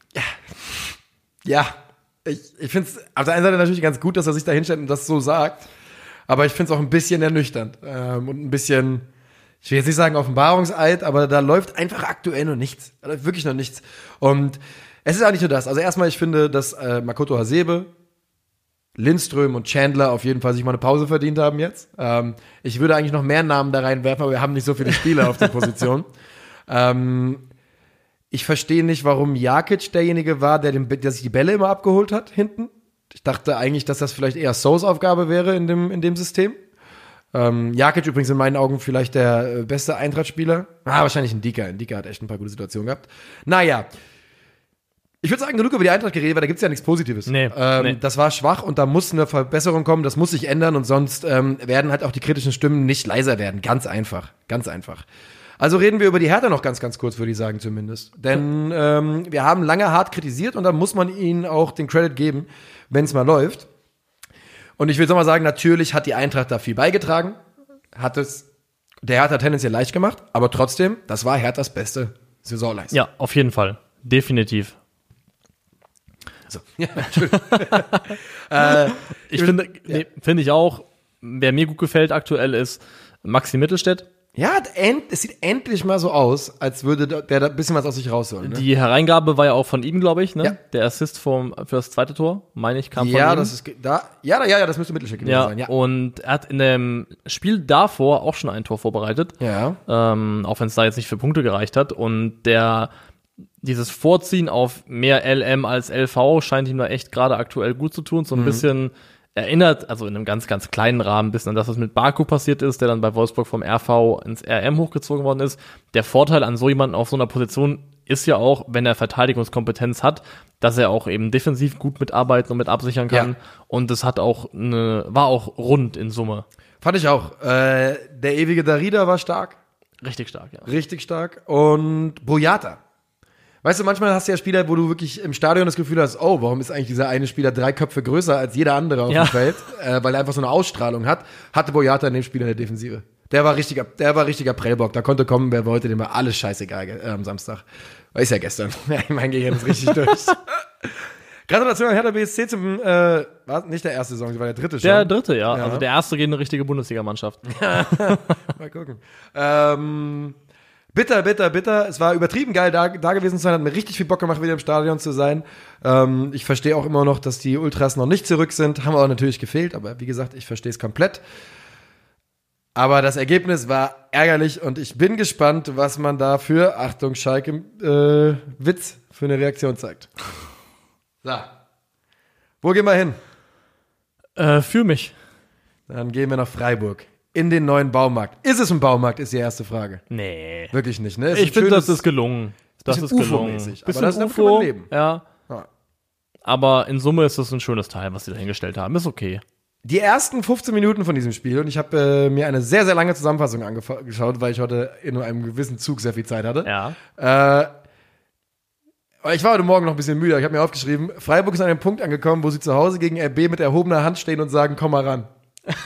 Ja, ich, ich finde es auf der einen Seite natürlich ganz gut, dass er sich da hinstellt und das so sagt. Aber ich finde es auch ein bisschen ernüchternd. Ähm, und ein bisschen, ich will jetzt nicht sagen Offenbarungseid, aber da läuft einfach aktuell noch nichts. Da läuft wirklich noch nichts. Und es ist auch nicht nur das. Also erstmal, ich finde, dass äh, Makoto Hasebe, Lindström und Chandler auf jeden Fall sich mal eine Pause verdient haben jetzt. Ähm, ich würde eigentlich noch mehr Namen da reinwerfen, aber wir haben nicht so viele Spieler auf der Position. Ähm, ich verstehe nicht, warum Jakic derjenige war, der, den, der sich die Bälle immer abgeholt hat hinten. Ich dachte eigentlich, dass das vielleicht eher So's Aufgabe wäre in dem, in dem System. Ähm, Jakic übrigens in meinen Augen vielleicht der äh, beste Eintracht-Spieler. Ah, wahrscheinlich ein Dika. Ein Dika hat echt ein paar gute Situationen gehabt. Naja. Ich würde sagen, genug über die Eintracht geredet, weil da gibt's ja nichts Positives. Nee, ähm, nee. Das war schwach und da muss eine Verbesserung kommen, das muss sich ändern und sonst ähm, werden halt auch die kritischen Stimmen nicht leiser werden. Ganz einfach, ganz einfach. Also reden wir über die Hertha noch ganz, ganz kurz, würde ich sagen zumindest. Denn ähm, wir haben lange hart kritisiert und da muss man ihnen auch den Credit geben, wenn es mal läuft. Und ich will so mal sagen, natürlich hat die Eintracht da viel beigetragen, hat es der Hertha tendenziell leicht gemacht, aber trotzdem, das war Herthas beste Saisonleistung. Ja, auf jeden Fall. Definitiv. So. Ja, Entschuldigung. äh, Ich finde, nee, finde ich auch, wer mir gut gefällt aktuell ist Maxi Mittelstädt. Ja, end, es sieht endlich mal so aus, als würde der, der da ein bisschen was aus sich rausholen. Ne? Die Hereingabe war ja auch von ihm, glaube ich, ne? Ja. Der Assist vom, für das zweite Tor, meine ich, kam ja, von ihm. das ist ge- da, ja, ja, ja, das müsste Mittelstück gewesen Ja, sein. Ja, und er hat in dem Spiel davor auch schon ein Tor vorbereitet, ja. ähm, auch wenn es da jetzt nicht für Punkte gereicht hat. Und der dieses Vorziehen auf mehr L M als L V scheint ihm da echt gerade aktuell gut zu tun. So ein bisschen erinnert, also in einem ganz, ganz kleinen Rahmen, ein bisschen an das, was mit Baku passiert ist, der dann bei Wolfsburg vom R V ins R M hochgezogen worden ist. Der Vorteil an so jemanden auf so einer Position ist ja auch, wenn er Verteidigungskompetenz hat, dass er auch eben defensiv gut mitarbeiten und mit absichern kann. Ja. Und es hat auch eine, war auch rund in Summe. Fand ich auch. Äh, der ewige Darida war stark, Richtig stark, ja. richtig stark. Und Boyata. Weißt du, manchmal hast du ja Spieler, wo du wirklich im Stadion das Gefühl hast, oh, warum ist eigentlich dieser eine Spieler drei Köpfe größer als jeder andere auf Ja. dem Feld, äh, weil er einfach so eine Ausstrahlung hat, hatte Boyata in dem Spiel in der Defensive. Der war richtiger, der war richtiger Prellbock, da konnte kommen, wer wollte, dem war alles scheißegal äh, am Samstag. War ist ja gestern. Ja, mein Gehirn ist richtig durch. Gratulation an Hertha B S C zum, äh, war nicht der erste Saison, sie war der dritte schon. Der dritte, ja. Ja. Also der erste gegen eine richtige Bundesligamannschaft. Mal gucken. Ähm, bitter, bitter, bitter. Es war übertrieben geil, da, da gewesen zu sein. Hat mir richtig viel Bock gemacht, wieder im Stadion zu sein. Ähm, ich verstehe auch immer noch, dass die Ultras noch nicht zurück sind. Haben auch natürlich gefehlt, aber wie gesagt, ich verstehe es komplett. Aber das Ergebnis war ärgerlich und ich bin gespannt, was man da für, Achtung, Schalke, äh, Witz für eine Reaktion zeigt. So. Wo gehen wir hin? Äh, für mich. Dann gehen wir nach Freiburg. In den neuen Baumarkt. Ist es ein Baumarkt, ist die erste Frage. Nee. Wirklich nicht, ne? Ist Ich ein finde, das schönes- ist gelungen. Das bisschen ist gelungen. UFO-mäßig, aber Bisschen das- damit kann UFO, man leben. ja. Ja. Aber in Summe ist das ein schönes Teil, was sie da hingestellt haben. Ist okay. Die ersten fünfzehn Minuten von diesem Spiel, und ich habe äh, mir eine sehr, sehr lange Zusammenfassung angeschaut, weil ich heute in einem gewissen Zug sehr viel Zeit hatte. Ja. Äh, ich war heute Morgen noch ein bisschen müde. Ich habe mir aufgeschrieben, Freiburg ist an einem Punkt angekommen, wo sie zu Hause gegen R B mit erhobener Hand stehen und sagen, komm mal ran.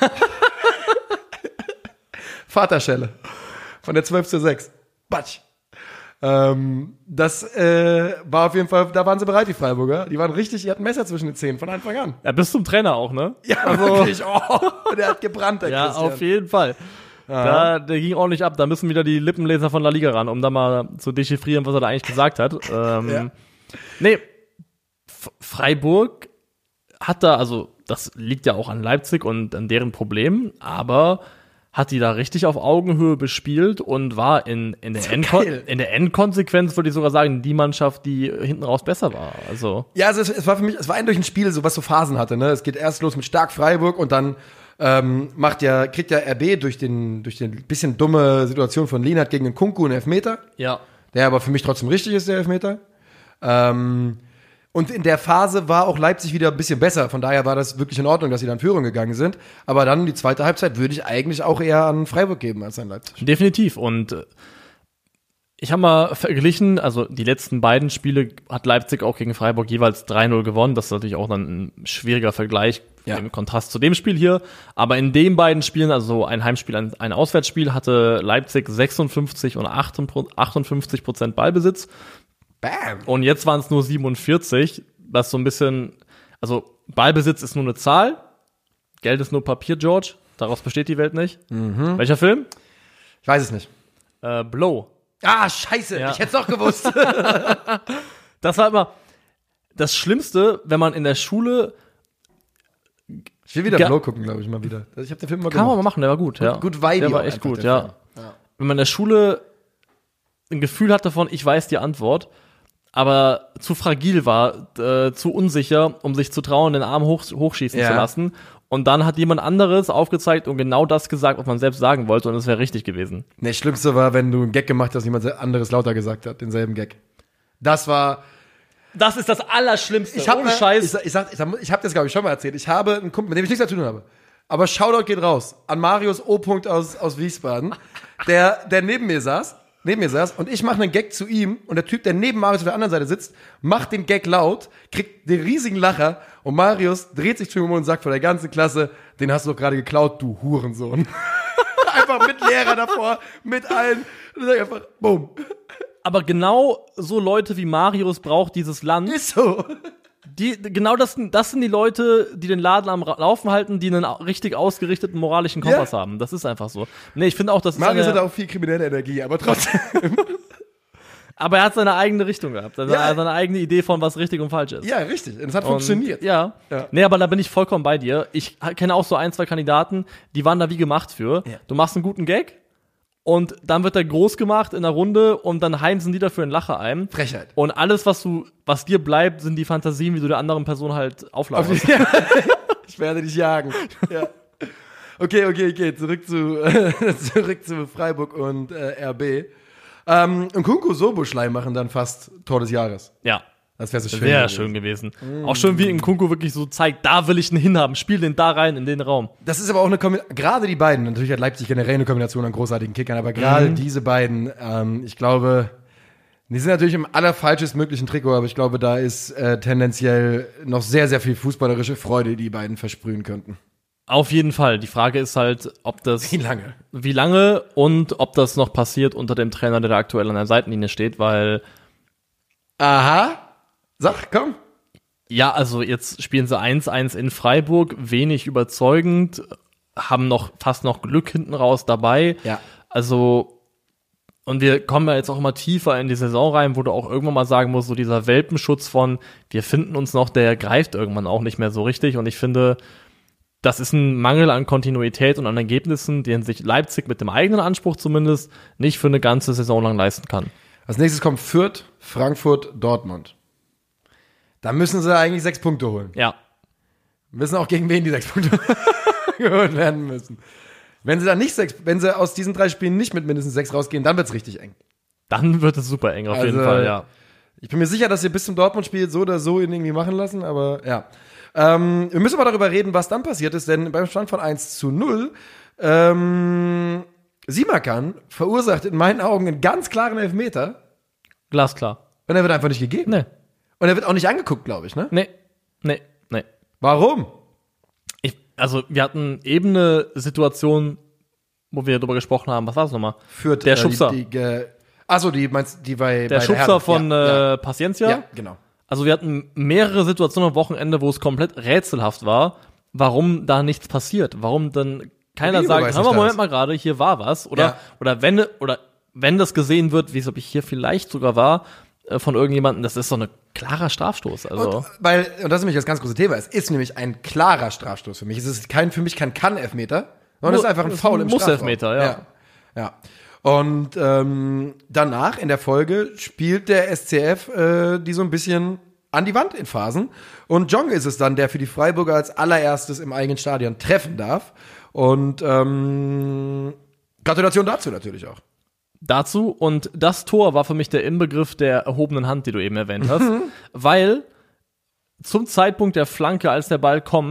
Vaterschelle. Von der zwölf zu sechs. Batsch. Ähm, das äh, war auf jeden Fall, da waren sie bereit, die Freiburger. Die waren richtig, die hatten Messer zwischen den Zähnen von Anfang an. Ja, bis zum Trainer auch, ne? Ja, Also- wirklich. Oh, der hat gebrannt, der Ja, Christian. auf jeden Fall. Da, der ging ordentlich ab. Da müssen wieder die Lippenleser von La Liga ran, um da mal zu dechiffrieren, was er da eigentlich gesagt hat. Ähm, Ja. Nee, F- Freiburg hat da, also das liegt ja auch an Leipzig und an deren Problemen, aber hat die da richtig auf Augenhöhe bespielt und war in, in, der, So Endkon- geil. in der Endkonsequenz, würde ich sogar sagen, die Mannschaft, die hinten raus besser war. Also Ja, also es, es war für mich, es war ein durch ein Spiel, so was so Phasen hatte, ne? Es geht erst los mit stark Freiburg und dann ähm, macht ja, kriegt ja R B durch den, durch den bisschen dumme Situation von Lienhardt gegen den Kunku einen Elfmeter, ja, der aber für mich trotzdem richtig ist, der Elfmeter. Ähm, und in der Phase war auch Leipzig wieder ein bisschen besser, von daher war das wirklich in Ordnung, dass sie dann in Führung gegangen sind. Aber dann die zweite Halbzeit würde ich eigentlich auch eher an Freiburg geben als an Leipzig. definitiv. Und äh, Ich habe mal verglichen, also die letzten beiden Spiele hat Leipzig auch gegen Freiburg jeweils drei null gewonnen. Das ist natürlich auch dann ein schwieriger Vergleich Ja. im Kontrast zu dem Spiel hier. Aber in den beiden Spielen, also ein Heimspiel, ein, ein Auswärtsspiel, hatte Leipzig sechsundfünfzig und achtundfünfzig Prozent Ballbesitz. Bam! Und jetzt waren es nur siebenundvierzig, was so ein bisschen, also Ballbesitz ist nur eine Zahl, Geld ist nur Papier, George. Daraus besteht die Welt nicht. Mhm. Welcher Film? Ich weiß es nicht. Äh, Blow. Ah, scheiße, Ja. ich hätte es doch gewusst. Das war immer das Schlimmste, wenn man in der Schule, Ich will wieder Ga- Blow gucken, glaube ich, mal wieder. Ich habe den Film mal kann man mal gemacht. machen, der war gut, ja. Gut Vibe Der war auch echt einfach, gut, der ja. Film. Ja. Wenn man in der Schule ein Gefühl hatte von, ich weiß die Antwort, aber zu fragil war, äh, zu unsicher, um sich zu trauen, den Arm hoch, hochschießen Ja. zu lassen. Und dann hat jemand anderes aufgezeigt und genau das gesagt, was man selbst sagen wollte, und es wäre richtig gewesen. Nee, das Schlimmste war, wenn du einen Gag gemacht hast, jemand anderes lauter gesagt hat, denselben Gag. Das war. Das ist das Allerschlimmste. Ich habe Ohne Scheiß. Ich, sag- ich, sag- ich, sag- ich habe das, glaube ich, schon mal erzählt. Ich habe einen Kumpel, mit dem ich nichts zu tun habe. Aber Shoutout geht raus an Marius O. aus, aus Wiesbaden, der, der neben mir saß, neben mir saß, und ich mache einen Gag zu ihm, und der Typ, der neben Marius auf der anderen Seite sitzt, macht den Gag laut, kriegt den riesigen Lacher, und Marius dreht sich zu ihm um und sagt vor der ganzen Klasse, den hast du doch gerade geklaut, du Hurensohn. Einfach mit Lehrer davor, mit allen. Und sag einfach, boom. Aber genau so Leute wie Marius braucht dieses Land. Ist so. Die, genau das, das sind die Leute, die den Laden am Ra- Laufen halten, die einen au- richtig ausgerichteten moralischen Kompass Ja. haben. Das ist einfach so. Nee, ich finde auch, das ist Marius eine, hat auch viel kriminelle Energie, aber trotzdem. aber er hat seine eigene Richtung gehabt. Also Ja. er hat seine eigene Idee von, was richtig und falsch ist. Ja, richtig. Und es hat Und, funktioniert. Ja. Ja. Nee, aber da bin ich vollkommen bei dir. Ich ha- kenne auch so ein, zwei Kandidaten, die waren da wie gemacht für. Ja. Du machst einen guten Gag und dann wird er groß gemacht in der Runde und dann heimsen die dafür einen Lacher ein. Frechheit. Und alles, was du, was dir bleibt, sind die Fantasien, wie du der anderen Person halt auflagerst. Ich werde dich jagen. Ja. Okay, okay, okay. Zurück zu, zurück zu Freiburg und äh, R B. Ähm, und Kunku Soboschlei machen dann fast Tor des Jahres. Ja. Das wäre so schön. Sehr gewesen. schön gewesen. Auch schön, wie Nkunku wirklich so zeigt, da will ich ihn hinhaben, spiel den da rein in den Raum. Das ist aber auch eine Kombination, gerade die beiden, natürlich hat Leipzig generell eine Kombination an großartigen Kickern, aber gerade Mhm. diese beiden, ähm, ich glaube, die sind natürlich im allerfalschest möglichen Trikot, aber ich glaube, da ist äh, tendenziell noch sehr, sehr viel fußballerische Freude, die die beiden versprühen könnten. Auf jeden Fall. Die Frage ist halt, ob das, Wie lange? wie lange und ob das noch passiert unter dem Trainer, der da aktuell an der Seitenlinie steht, weil, Aha. Sag, komm. ja, also jetzt spielen sie eins eins in Freiburg, wenig überzeugend, haben noch fast noch Glück hinten raus dabei. Ja. Also, und wir kommen ja jetzt auch immer tiefer in die Saison rein, wo du auch irgendwann mal sagen musst, so dieser Welpenschutz von, wir finden uns noch, der greift irgendwann auch nicht mehr so richtig. Und ich finde, das ist ein Mangel an Kontinuität und an Ergebnissen, den sich Leipzig mit dem eigenen Anspruch zumindest nicht für eine ganze Saison lang leisten kann. Als nächstes kommt Fürth, Frankfurt, Dortmund. Da müssen sie eigentlich sechs Punkte holen. Ja, Wir wissen auch, gegen wen die sechs Punkte geholt werden müssen. Wenn sie dann nicht sechs, wenn sie aus diesen drei Spielen nicht mit mindestens sechs rausgehen, dann wird's richtig eng. dann wird es super eng auf Also, jeden Fall, ja. Ich bin mir sicher, dass sie bis zum Dortmund-Spiel so oder so ihn irgendwie machen lassen, aber ja. Ähm, wir müssen aber darüber reden, was dann passiert ist, denn beim Stand von eins zu null ähm, Simakan verursacht in meinen Augen einen ganz klaren Elfmeter Glasklar. und er wird einfach nicht gegeben. Nee, Und er wird auch nicht angeguckt, glaube ich, ne? nee, nee, nee. Warum? Ich, also, wir hatten eben eine Situation, wo wir darüber gesprochen haben, was war das nochmal? Führt Der äh, Schubser. Die, die, äh, achso, die meinst die bei Der bei Schubser Herren. von ja, ja. äh, Paciencia. ja, genau. Also wir hatten mehrere Situationen am Wochenende, wo es komplett rätselhaft war, warum da nichts passiert. Warum dann keiner sagt, Videobeweis hör mal, nicht da Moment ist. mal gerade, hier war was. Oder, Ja. oder wenn, oder wenn das gesehen wird, wie es ob ich hier vielleicht sogar war, äh, von irgendjemandem, das ist so ein klarer Strafstoß. Also, Und, weil, und das ist nämlich das ganz große Thema, es ist nämlich ein klarer Strafstoß für mich. Es ist kein, für mich kein Kann-Elfmeter, sondern es ist einfach ein Muss- Foul im Muss Strafraum. Elfmeter, ja. ja. Ja. Und ähm, danach, in der Folge, spielt der S C F äh, die so ein bisschen an die Wand in Phasen. Und Jong ist es dann, der für die Freiburger als allererstes im eigenen Stadion treffen darf. Und ähm, Gratulation dazu natürlich auch. dazu. Und das Tor war für mich der Inbegriff der erhobenen Hand, die du eben erwähnt hast. Weil zum Zeitpunkt der Flanke, als der Ball kommt,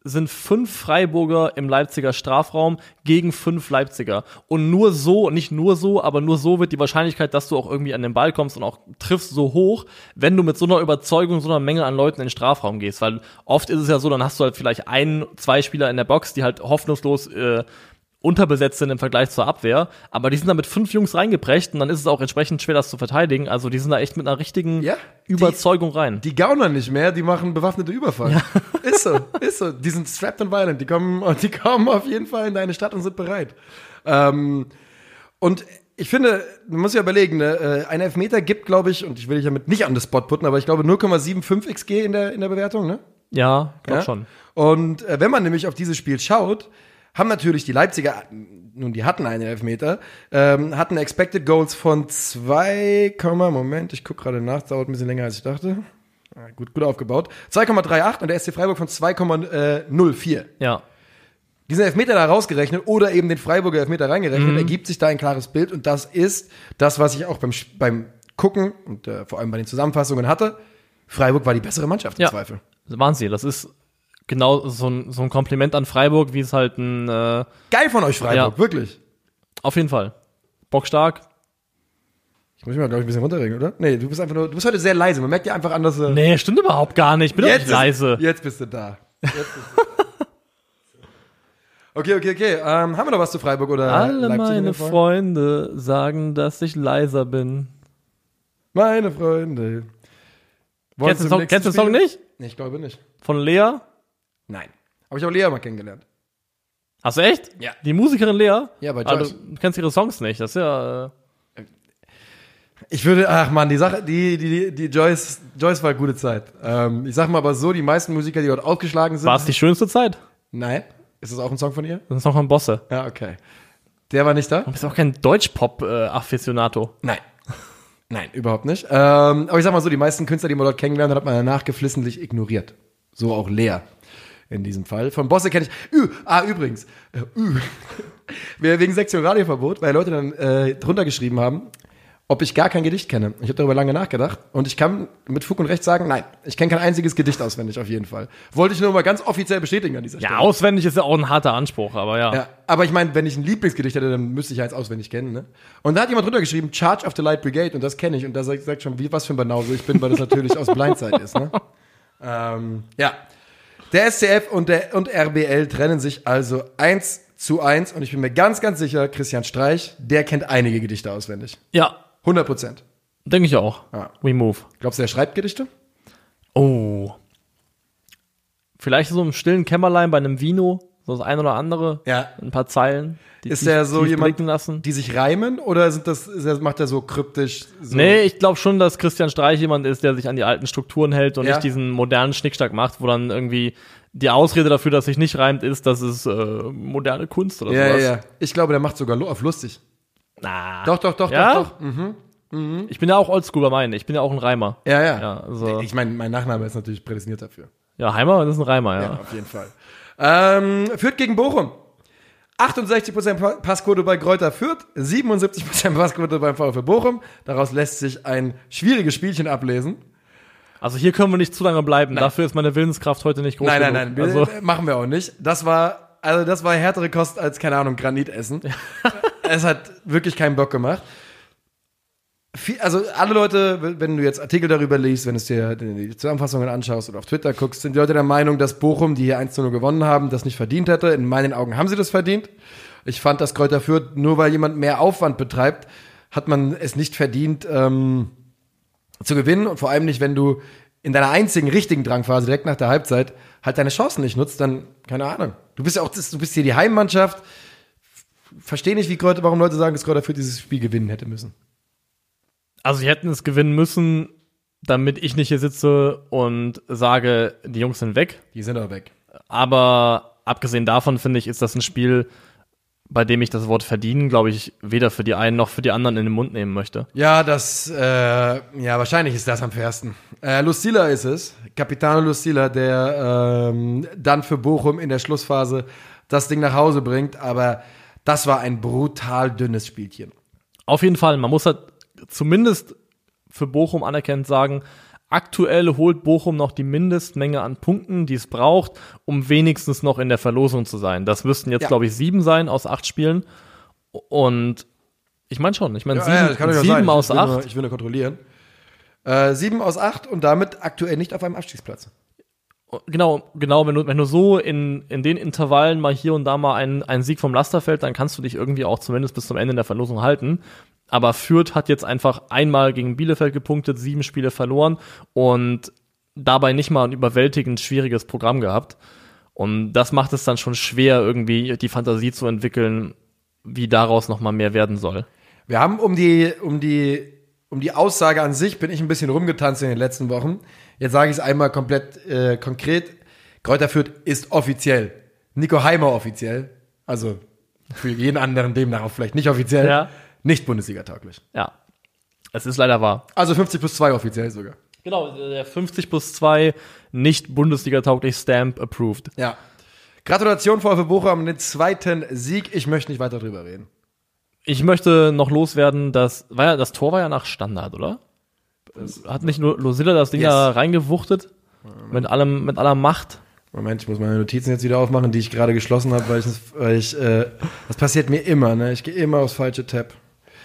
sind fünf Freiburger im Leipziger Strafraum gegen fünf Leipziger. Und nur so, nicht nur so, aber nur so wird die Wahrscheinlichkeit, dass du auch irgendwie an den Ball kommst und auch triffst, so hoch, wenn du mit so einer Überzeugung, so einer Menge an Leuten in den Strafraum gehst. Weil oft ist es ja so, dann hast du halt vielleicht ein, zwei Spieler in der Box, die halt hoffnungslos äh, unterbesetzt sind im Vergleich zur Abwehr, aber die sind da mit fünf Jungs reingeprescht und dann ist es auch entsprechend schwer, das zu verteidigen. Also die sind da echt mit einer richtigen Ja, Überzeugung rein. Die gaunern nicht mehr, die machen bewaffnete Überfall. Ja. Ist so, ist so. Die sind strapped and violent, die kommen, die kommen auf jeden Fall in deine Stadt und sind bereit. Ähm, und ich finde, man muss ja überlegen, ne, ein Elfmeter gibt, glaube ich, und ich will dich damit nicht an den Spot putten, aber ich glaube null Komma fünfundsiebzig X G in der, in der Bewertung, ne? Ja, glaub ja? schon. Und äh, wenn man nämlich auf dieses Spiel schaut, haben natürlich die Leipziger, nun, die hatten einen Elfmeter, ähm, hatten Expected Goals von zwei, Moment, ich gucke gerade nach, dauert ein bisschen länger, als ich dachte. Ah, gut, gut aufgebaut. zwei Komma achtunddreißig und der S C Freiburg von zwei Komma null vier. Ja. Diesen Elfmeter da rausgerechnet oder eben den Freiburger Elfmeter reingerechnet, Mhm. ergibt sich da ein klares Bild und das ist das, was ich auch beim, beim Gucken und äh, vor allem bei den Zusammenfassungen hatte. Freiburg war die bessere Mannschaft im Ja. Zweifel. Waren sie. Das ist genau so ein, so ein Kompliment an Freiburg, wie es halt ein äh, Geil von euch, Freiburg, Ja. wirklich. auf jeden Fall. Bockstark. Ich muss mich mal, glaube ich, ein bisschen runterregen, oder? Nee, du bist einfach nur, du bist heute sehr leise. Man merkt ja einfach an, dass äh, Nee, stimmt überhaupt gar nicht. Ich bin doch nicht ist- leise. Jetzt bist du da. Jetzt bist du da. Okay, okay, okay. Ähm, haben wir noch was zu Freiburg oder Alle Leipzig in meine dem Fall? Freunde sagen, dass ich leiser bin. Meine Freunde. Wollen Kennst du zum den Song, nächsten kennst du den Song Spiel? nicht? Nee, ich glaube nicht. Von Lea? Nein. Aber ich habe Lea mal kennengelernt. Hast du echt? Ja. Die Musikerin Lea? Ja, bei Ah, Joyce. du kennst ihre Songs nicht. Das ist ja. Äh, Ich würde, ach man, die Sache, die, die, die, die Joyce, Joyce war eine gute Zeit. Ähm, ich sag mal aber so, die meisten Musiker, die dort aufgeschlagen sind. war es die schönste Zeit? Nein. Ist das auch ein Song von ihr? Das ist noch ein Bosse. Ja, okay. Der war nicht da? Du bist auch kein Deutschpop-Afficionato. Nein. Nein, überhaupt nicht. Ähm, aber ich sag mal so, die meisten Künstler, die man dort kennengelernt hat, hat man danach geflissentlich ignoriert. So auch Lea in diesem Fall. Von Bosse kenne ich. Ü, ah, übrigens. Äh, Ü. Wegen Sektion Radioverbot, weil Leute dann äh, drunter geschrieben haben, ob ich gar kein Gedicht kenne. Ich habe darüber lange nachgedacht und ich kann mit Fug und Recht sagen, nein, ich kenne kein einziges Gedicht auswendig, auf jeden Fall. Wollte ich nur mal ganz offiziell bestätigen an dieser Ja, Stelle. auswendig ist ja auch ein harter Anspruch, aber ja. Ja, aber ich meine, wenn ich ein Lieblingsgedicht hätte, dann müsste ich ja jetzt auswendig kennen, ne? Und da hat jemand drunter geschrieben, Charge of the Light Brigade, und das kenne ich, und da sagt, sagt schon, wie, was für ein Banause ich bin, weil das natürlich aus Blindside ist, ne? Ähm, ja. Der S C F und der und R B L trennen sich also eins zu eins, und ich bin mir ganz, ganz sicher, Christian Streich, der kennt einige Gedichte auswendig. Ja, hundert Prozent. denke ich auch. Ja. We move. Glaubst du, er schreibt Gedichte? Oh. Vielleicht so im stillen Kämmerlein bei einem Vino, so das ein oder andere. Ja. Ein paar Zeilen. Die Ist tief- der so tief jemand, blicken lassen. die sich reimen, oder sind das, ist er, macht er so kryptisch? So? Nee, ich glaube schon, dass Christian Streich jemand ist, der sich an die alten Strukturen hält und Ja. nicht diesen modernen Schnickschnack macht, wo dann irgendwie die Ausrede dafür, dass sich nicht reimt, ist, dass es äh, moderne Kunst oder Ja, ja, sowas. ja. Ich glaube, der macht sogar lu- auf lustig. Na. Doch, doch, doch, Ja? doch, doch. Mhm. Ich bin ja auch oldschool bei meinen. Ich bin ja auch ein Reimer. Ja, ja. Ja, also, Ich meine, mein Nachname ist natürlich prädestiniert dafür. ja, Heimer, das ist ein Reimer, ja. Ja, auf jeden Fall. Ähm, Fürth gegen Bochum. achtundsechzig Prozent Pa- Passquote bei Greuther Fürth, siebenundsiebzig Prozent Passquote beim VfB Bochum. Daraus lässt sich ein schwieriges Spielchen ablesen. Also hier können wir nicht zu lange bleiben. Dafür ist meine Willenskraft heute nicht groß Nein, nein, genug. nein, wir, Also, machen wir auch nicht. Das war, also das war härtere Kost als, keine Ahnung, Granit essen. Es hat wirklich keinen Bock gemacht. Viel, also alle Leute, wenn du jetzt Artikel darüber liest, wenn du es dir die Zusammenfassungen anschaust oder auf Twitter guckst, sind die Leute der Meinung, dass Bochum, die hier eins zu null gewonnen haben, das nicht verdient hätte. In meinen Augen haben sie das verdient. Ich fand, dass Greuther Fürth, nur weil jemand mehr Aufwand betreibt, hat man es nicht verdient, ähm, zu gewinnen. Und vor allem nicht, wenn du in deiner einzigen richtigen Drangphase direkt nach der Halbzeit halt deine Chancen nicht nutzt, dann, keine Ahnung. Du bist ja auch, das, du bist hier die Heimmannschaft. Verstehe nicht, wie Greuther, warum Leute sagen, dass Greuther Fürth dieses Spiel gewinnen hätte müssen. also sie hätten es gewinnen müssen, damit ich nicht hier sitze und sage, die Jungs sind weg. Die sind aber weg. Aber abgesehen davon, finde ich, ist das ein Spiel, bei dem ich das Wort verdienen, glaube ich, weder für die einen noch für die anderen in den Mund nehmen möchte. Ja, das, äh, ja, wahrscheinlich ist das am fairsten. Äh, Lucilla ist es, Capitano Lucilla, der ähm, dann für Bochum in der Schlussphase das Ding nach Hause bringt, aber das war ein brutal dünnes Spielchen. Auf jeden Fall, man muss halt zumindest für Bochum anerkennend sagen, aktuell holt Bochum noch die Mindestmenge an Punkten, die es braucht, um wenigstens noch in der Verlosung zu sein. Das müssten jetzt, Ja. glaube ich, sieben sein aus acht Spielen. Und ich meine schon, ich meine Ja, sieben, ja, das kann doch sieben sein. aus ich will acht. Nur, ich will nur kontrollieren. Äh, sieben aus acht und damit aktuell nicht auf einem Abstiegsplatz. Genau, genau, wenn du, wenn du so in, in den Intervallen mal hier und da mal einen, einen Sieg vom Laster fällt, dann kannst du dich irgendwie auch zumindest bis zum Ende der Verlosung halten. Aber Fürth hat jetzt einfach einmal gegen Bielefeld gepunktet, sieben Spiele verloren und dabei nicht mal ein überwältigend schwieriges Programm gehabt. Und das macht es dann schon schwer, irgendwie die Fantasie zu entwickeln, wie daraus noch mal mehr werden soll. Wir haben um die, um die, um die Aussage an sich bin ich ein bisschen rumgetanzt in den letzten Wochen. Jetzt sage ich es einmal komplett äh, konkret. Greuther Fürth ist offiziell. Nico Heimer offiziell. Also für jeden anderen demnach auch vielleicht nicht offiziell. Ja. Nicht Bundesliga-tauglich. Ja, es ist leider wahr. Also fünfzig plus zwei offiziell sogar. Genau, der fünfzig plus zwei nicht Bundesliga-tauglich Stamp approved. Ja. Gratulation VfB Bochum an den zweiten Sieg. Ich möchte nicht weiter drüber reden. Ich möchte noch loswerden, dass, war ja, das Tor war ja nach Standard, oder? Hat nicht nur Losilla das Ding Yes. da reingewuchtet? Mit allem, mit aller Macht? Moment, ich muss meine Notizen jetzt wieder aufmachen, die ich gerade geschlossen habe, weil ich, weil ich äh, das passiert mir immer, ne? Ich gehe immer aufs falsche Tab.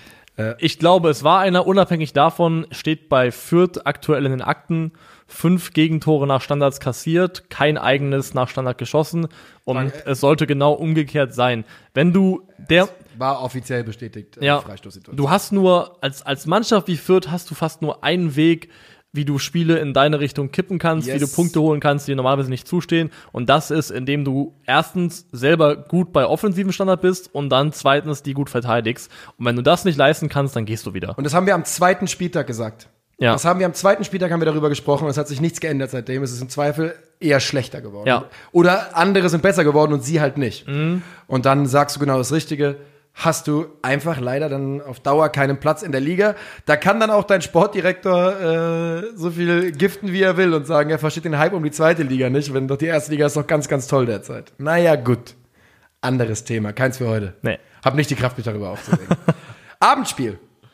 Ich glaube, es war einer, unabhängig davon, steht bei Fürth aktuell in den Akten, fünf Gegentore nach Standards kassiert, kein eigenes nach Standard geschossen und Danke. es sollte genau umgekehrt sein. Wenn du der, War offiziell bestätigt, äh, ja, Freistoßsituation. du hast nur, als, als Mannschaft wie Fürth hast du fast nur einen Weg, wie du Spiele in deine Richtung kippen kannst, Yes. wie du Punkte holen kannst, die dir normalerweise nicht zustehen. Und das ist, indem du erstens selber gut bei offensiven Standard bist und dann zweitens die gut verteidigst. Und wenn du das nicht leisten kannst, dann gehst du wieder. Und das haben wir am zweiten Spieltag gesagt. Ja. Das haben wir am zweiten Spieltag haben wir darüber gesprochen und es hat sich nichts geändert seitdem. Es ist im Zweifel eher schlechter geworden. Ja. Oder andere sind besser geworden und sie halt nicht. Mhm. Und dann sagst du genau das Richtige. Hast du einfach leider dann auf Dauer keinen Platz in der Liga. Da kann dann auch dein Sportdirektor äh, so viel giften, wie er will und sagen, er versteht den Hype um die zweite Liga nicht, wenn doch die erste Liga ist doch ganz, ganz toll derzeit. Naja, gut. Anderes Thema, keins für heute. Nee. Hab nicht die Kraft, mich darüber aufzuregen. Abendspiel.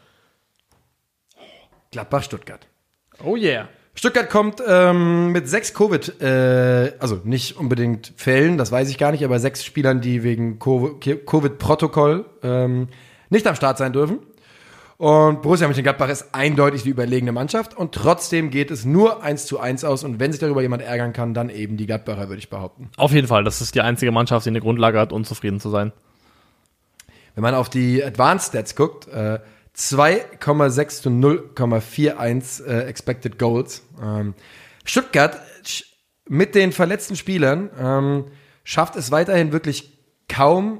Gladbach-Stuttgart. Oh yeah. Stuttgart kommt ähm, mit sechs Covid, äh, also nicht unbedingt Fällen, das weiß ich gar nicht, aber sechs Spielern, die wegen Covid-Protokoll ähm, nicht am Start sein dürfen. Und Borussia Mönchengladbach ist eindeutig die überlegene Mannschaft und trotzdem geht es nur eins zu eins aus und wenn sich darüber jemand ärgern kann, dann eben die Gladbacher, würde ich behaupten. Auf jeden Fall, das ist die einzige Mannschaft, die eine Grundlage hat, unzufrieden zu sein. Wenn man auf die Advanced Stats guckt, äh, zwei Komma sechs zu null Komma einundvierzig äh, Expected Goals. Ähm, Stuttgart sch- mit den verletzten Spielern ähm, schafft es weiterhin wirklich kaum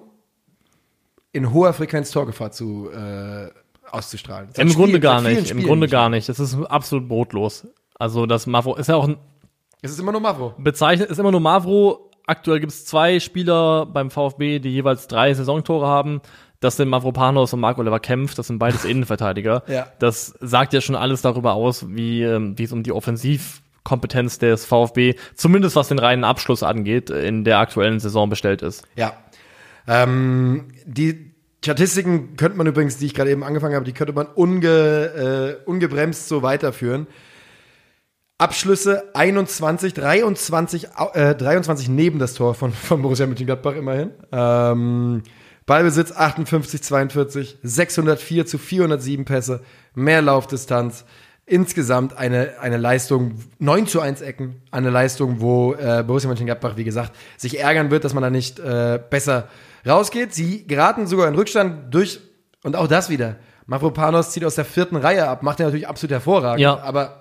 in hoher Frequenz Torgefahr zu äh, auszustrahlen. Seit Im Spiel- Grunde gar seit vielen nicht, im Spielen Grunde nicht. gar nicht. Es ist absolut brotlos. Also das Mavro ist ja auch ein Es ist immer nur Mavro. bezeichnet, ist immer nur Mavro. Aktuell gibt es zwei Spieler beim VfB, die jeweils drei Saisontore haben. Das sind Mavropanos und Marc-Oliver Kempf, das sind beides Innenverteidiger. Ja. Das sagt ja schon alles darüber aus, wie, ähm, wie es um die Offensivkompetenz des VfB, zumindest was den reinen Abschluss angeht, in der aktuellen Saison bestellt ist. Ja. Ähm, die Statistiken könnte man übrigens, die ich gerade eben angefangen habe, die könnte man unge, äh, ungebremst so weiterführen. Abschlüsse einundzwanzig, dreiundzwanzig, äh, dreiundzwanzig neben das Tor von, von Borussia Mönchengladbach immerhin. Ähm, Ballbesitz achtundfünfzig, zweiundvierzig, sechshundertvier zu vierhundertsieben Pässe, mehr Laufdistanz. Insgesamt eine, eine Leistung, neun zu eins Ecken, eine Leistung, wo äh, Borussia Mönchengladbach, wie gesagt, sich ärgern wird, dass man da nicht äh, besser rausgeht. Sie geraten sogar in Rückstand durch, und auch das wieder. Mavropanos zieht aus der vierten Reihe ab, macht er natürlich absolut hervorragend, Ja. aber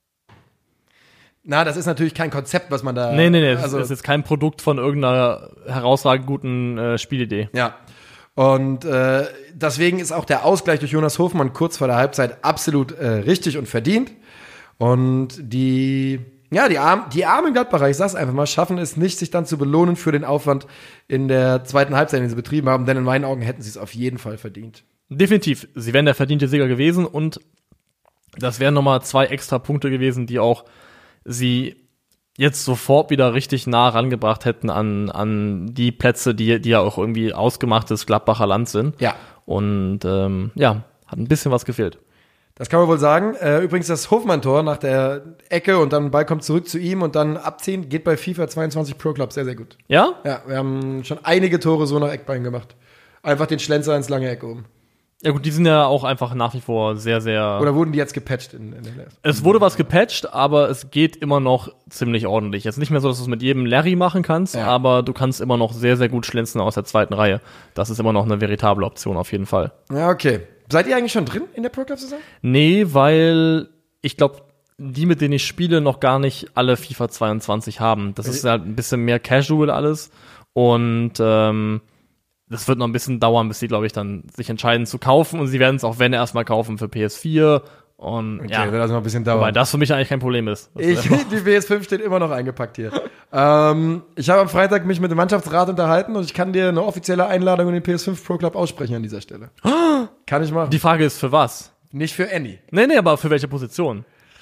na, das ist natürlich kein Konzept, was man da... Nee, nee, nee, das also, ist jetzt kein Produkt von irgendeiner herausragend guten äh, Spielidee. Ja. Und äh, deswegen ist auch der Ausgleich durch Jonas Hofmann kurz vor der Halbzeit absolut äh, richtig und verdient. Und die, ja, die, Arm, die armen Gladbacher, ich sag's einfach mal, schaffen es nicht, sich dann zu belohnen für den Aufwand in der zweiten Halbzeit, den sie betrieben haben, denn in meinen Augen hätten sie es auf jeden Fall verdient. Definitiv, sie wären der verdiente Sieger gewesen und das wären nochmal zwei extra Punkte gewesen, die auch sie jetzt sofort wieder richtig nah rangebracht hätten an, an die Plätze, die, die ja auch irgendwie ausgemachtes Gladbacher Land sind. Ja. Und ähm, ja, hat ein bisschen was gefehlt. Das kann man wohl sagen. Äh, übrigens das Hofmann-Tor nach der Ecke und dann der Ball kommt zurück zu ihm und dann abziehen, geht bei FIFA zweiundzwanzig Pro Club sehr, sehr gut. Ja? Ja, wir haben schon einige Tore so nach Eckbein gemacht. Einfach den Schlenzer ins lange Eck oben. Ja gut, die sind ja auch einfach nach wie vor sehr, sehr... Oder wurden die jetzt gepatcht in, in der Es wurde was gepatcht, aber es geht immer noch ziemlich ordentlich. Jetzt nicht mehr so, dass du es mit jedem Larry machen kannst, Ja. aber du kannst immer noch sehr, sehr gut schlenzen aus der zweiten Reihe. Das ist immer noch eine veritable Option auf jeden Fall. Ja, okay. Seid ihr eigentlich schon drin in der Pro Club-Saison? Nee, weil ich glaube, die, mit denen ich spiele, noch gar nicht alle FIFA zweiundzwanzig haben. Das ist halt ein bisschen mehr casual alles und ähm, das wird noch ein bisschen dauern, bis sie, glaube ich, dann sich entscheiden zu kaufen und sie werden es auch, wenn, erstmal kaufen für P S vier und Okay, ja, wird also noch ein bisschen dauern. weil das für mich eigentlich kein Problem ist. Das Ich, ist die P S fünf steht immer noch eingepackt hier. ähm, ich habe am Freitag mich mit dem Mannschaftsrat unterhalten und ich kann dir eine offizielle Einladung in den P S fünf Pro Club aussprechen an dieser Stelle. Kann ich machen. Die Frage ist, für was? Nicht für Annie. Nee, nee, aber für welche Position?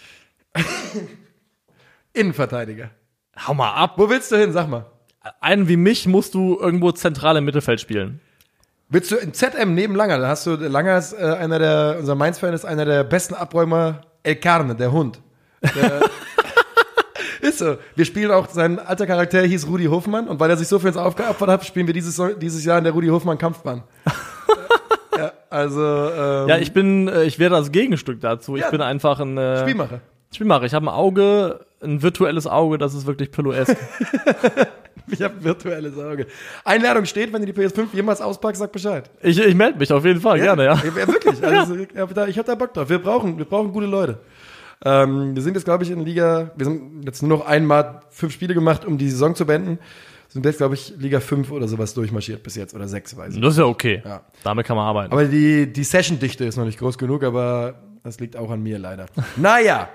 Innenverteidiger. Hau mal ab. Wo willst du hin? Sag mal. Einen wie mich musst du irgendwo zentral im Mittelfeld spielen. Willst du in Z M neben Langer? Da hast du, Langer ist äh, einer der, unser Mainz-Fan ist einer der besten Abräumer, El Carne, der Hund. Der, ist so. Wir spielen auch, sein alter Charakter hieß Rudi Hofmann und weil er sich so für uns aufgeopfert hat, spielen wir dieses, dieses Jahr in der Rudi Hofmann Kampfbahn. Ja, also, ähm, Ja, ich bin, äh, ich wäre das Gegenstück dazu. Ich Ja. bin einfach ein äh, Spielmacher. Spielmacher. Ich habe ein Auge, ein virtuelles Auge, das ist wirklich Pillow-esque. Ich habe ein virtuelles Auge. Einladung steht, wenn du die P S fünf jemals auspackst, sag Bescheid. Ich, ich melde mich auf jeden Fall, gerne, ja. Ja, wirklich. Also, ich habe da, ich hab da Bock drauf. Wir brauchen, wir brauchen gute Leute. Ähm, wir sind jetzt, glaube ich, in Liga, wir sind jetzt nur noch einmal fünf Spiele gemacht, um die Saison zu beenden. Sind jetzt, glaube ich, Liga fünf oder sowas durchmarschiert bis jetzt. Oder sechs, weiß ich nicht. Das ist ja okay. Ja. Damit kann man arbeiten. Aber die, die Session-Dichte ist noch nicht groß genug, aber das liegt auch an mir leider. Naja.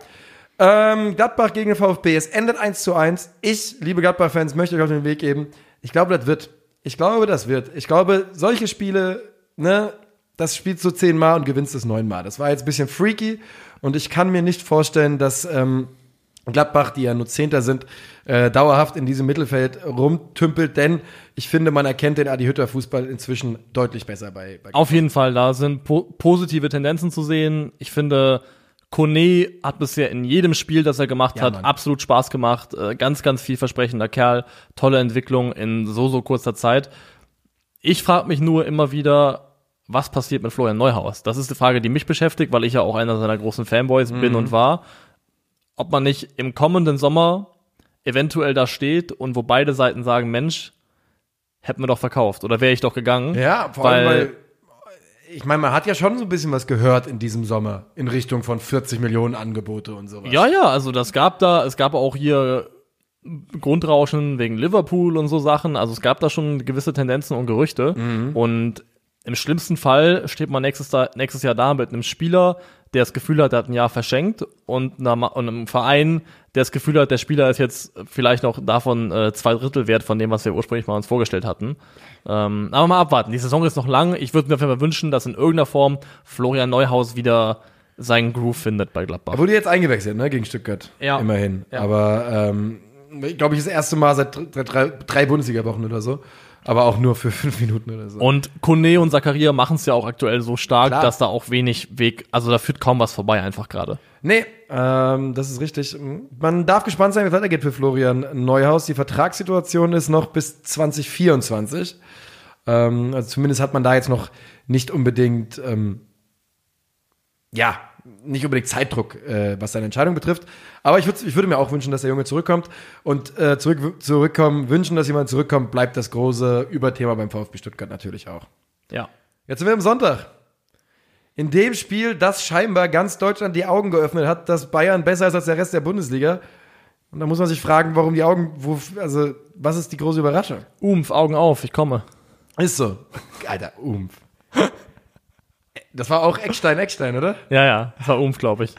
Ähm, Gladbach gegen den VfB. Es endet eins zu eins. Ich, liebe Gladbach-Fans, möchte euch auf den Weg geben. Ich glaube, das wird. Ich glaube, das wird. Ich glaube, solche Spiele, ne, das spielst du zehnmal und gewinnst es neunmal. Das war jetzt ein bisschen freaky und ich kann mir nicht vorstellen, dass ähm, Gladbach, die ja nur Zehnter sind, äh, dauerhaft in diesem Mittelfeld rumtümpelt, denn ich finde, man erkennt den Adi Hütter Fußball inzwischen deutlich besser bei, bei Auf jeden Fall, da sind po- positive Tendenzen zu sehen. Ich finde, Kone hat bisher in jedem Spiel, das er gemacht Ja, hat, Mann. absolut Spaß gemacht. Äh, ganz, ganz vielversprechender Kerl. Tolle Entwicklung in so, so kurzer Zeit. Ich frage mich nur immer wieder, was passiert mit Florian Neuhaus? Das ist die Frage, die mich beschäftigt, weil ich ja auch einer seiner großen Fanboys bin und war. Ob man nicht im kommenden Sommer eventuell da steht und wo beide Seiten sagen, Mensch, hätten wir doch verkauft oder wäre ich doch gegangen. Ja, vor allem, weil, ich meine, man hat ja schon so ein bisschen was gehört in diesem Sommer in Richtung von vierzig Millionen Angebote und sowas. Ja, ja, also das gab da, es gab auch hier Grundrauschen wegen Liverpool und so Sachen, also es gab da schon gewisse Tendenzen und Gerüchte und im schlimmsten Fall steht man nächstes, da, nächstes Jahr da mit einem Spieler, der das Gefühl hat, der hat ein Jahr verschenkt und, einer, Ma- und einem Verein, der das Gefühl hat, der Spieler ist jetzt vielleicht noch davon äh, zwei Drittel wert von dem, was wir ursprünglich mal uns vorgestellt hatten. Ähm, aber mal abwarten. Die Saison ist noch lang. Ich würde mir auf jeden Fall wünschen, dass in irgendeiner Form Florian Neuhaus wieder seinen Groove findet bei Gladbach. Er wurde jetzt eingewechselt, ne, gegen Stuttgart. Ja. Immerhin. Ja. Aber, ähm, glaube ich, das erste Mal seit drei, drei, drei Bundesliga-Wochen oder so. Aber auch nur für fünf Minuten oder so. Und Kone und Zakaria machen es ja auch aktuell so stark, Klar. dass da auch wenig Weg, also da führt kaum was vorbei einfach gerade. Nee, ähm, das ist richtig. Man darf gespannt sein, wie es weitergeht für Florian Neuhaus. Die Vertragssituation ist noch bis zwanzig vierundzwanzig. Ähm, also zumindest hat man da jetzt noch nicht unbedingt, ähm, ja, nicht unbedingt Zeitdruck, äh, was seine Entscheidung betrifft. Aber ich, würd, ich würde mir auch wünschen, dass der Junge zurückkommt. Und äh, zurück, zurückkommen, wünschen, dass jemand zurückkommt, bleibt das große Überthema beim VfB Stuttgart natürlich auch. Ja. Jetzt sind wir am Sonntag. In dem Spiel, das scheinbar ganz Deutschland die Augen geöffnet hat, dass Bayern besser ist als der Rest der Bundesliga. Und da muss man sich fragen, warum die Augen, wo, also, was ist die große Überraschung? Umf, Augen auf, ich komme. Ist so. Alter, Umf. Das war auch Eckstein, Eckstein, oder? Ja, ja, das war Umf, glaube ich.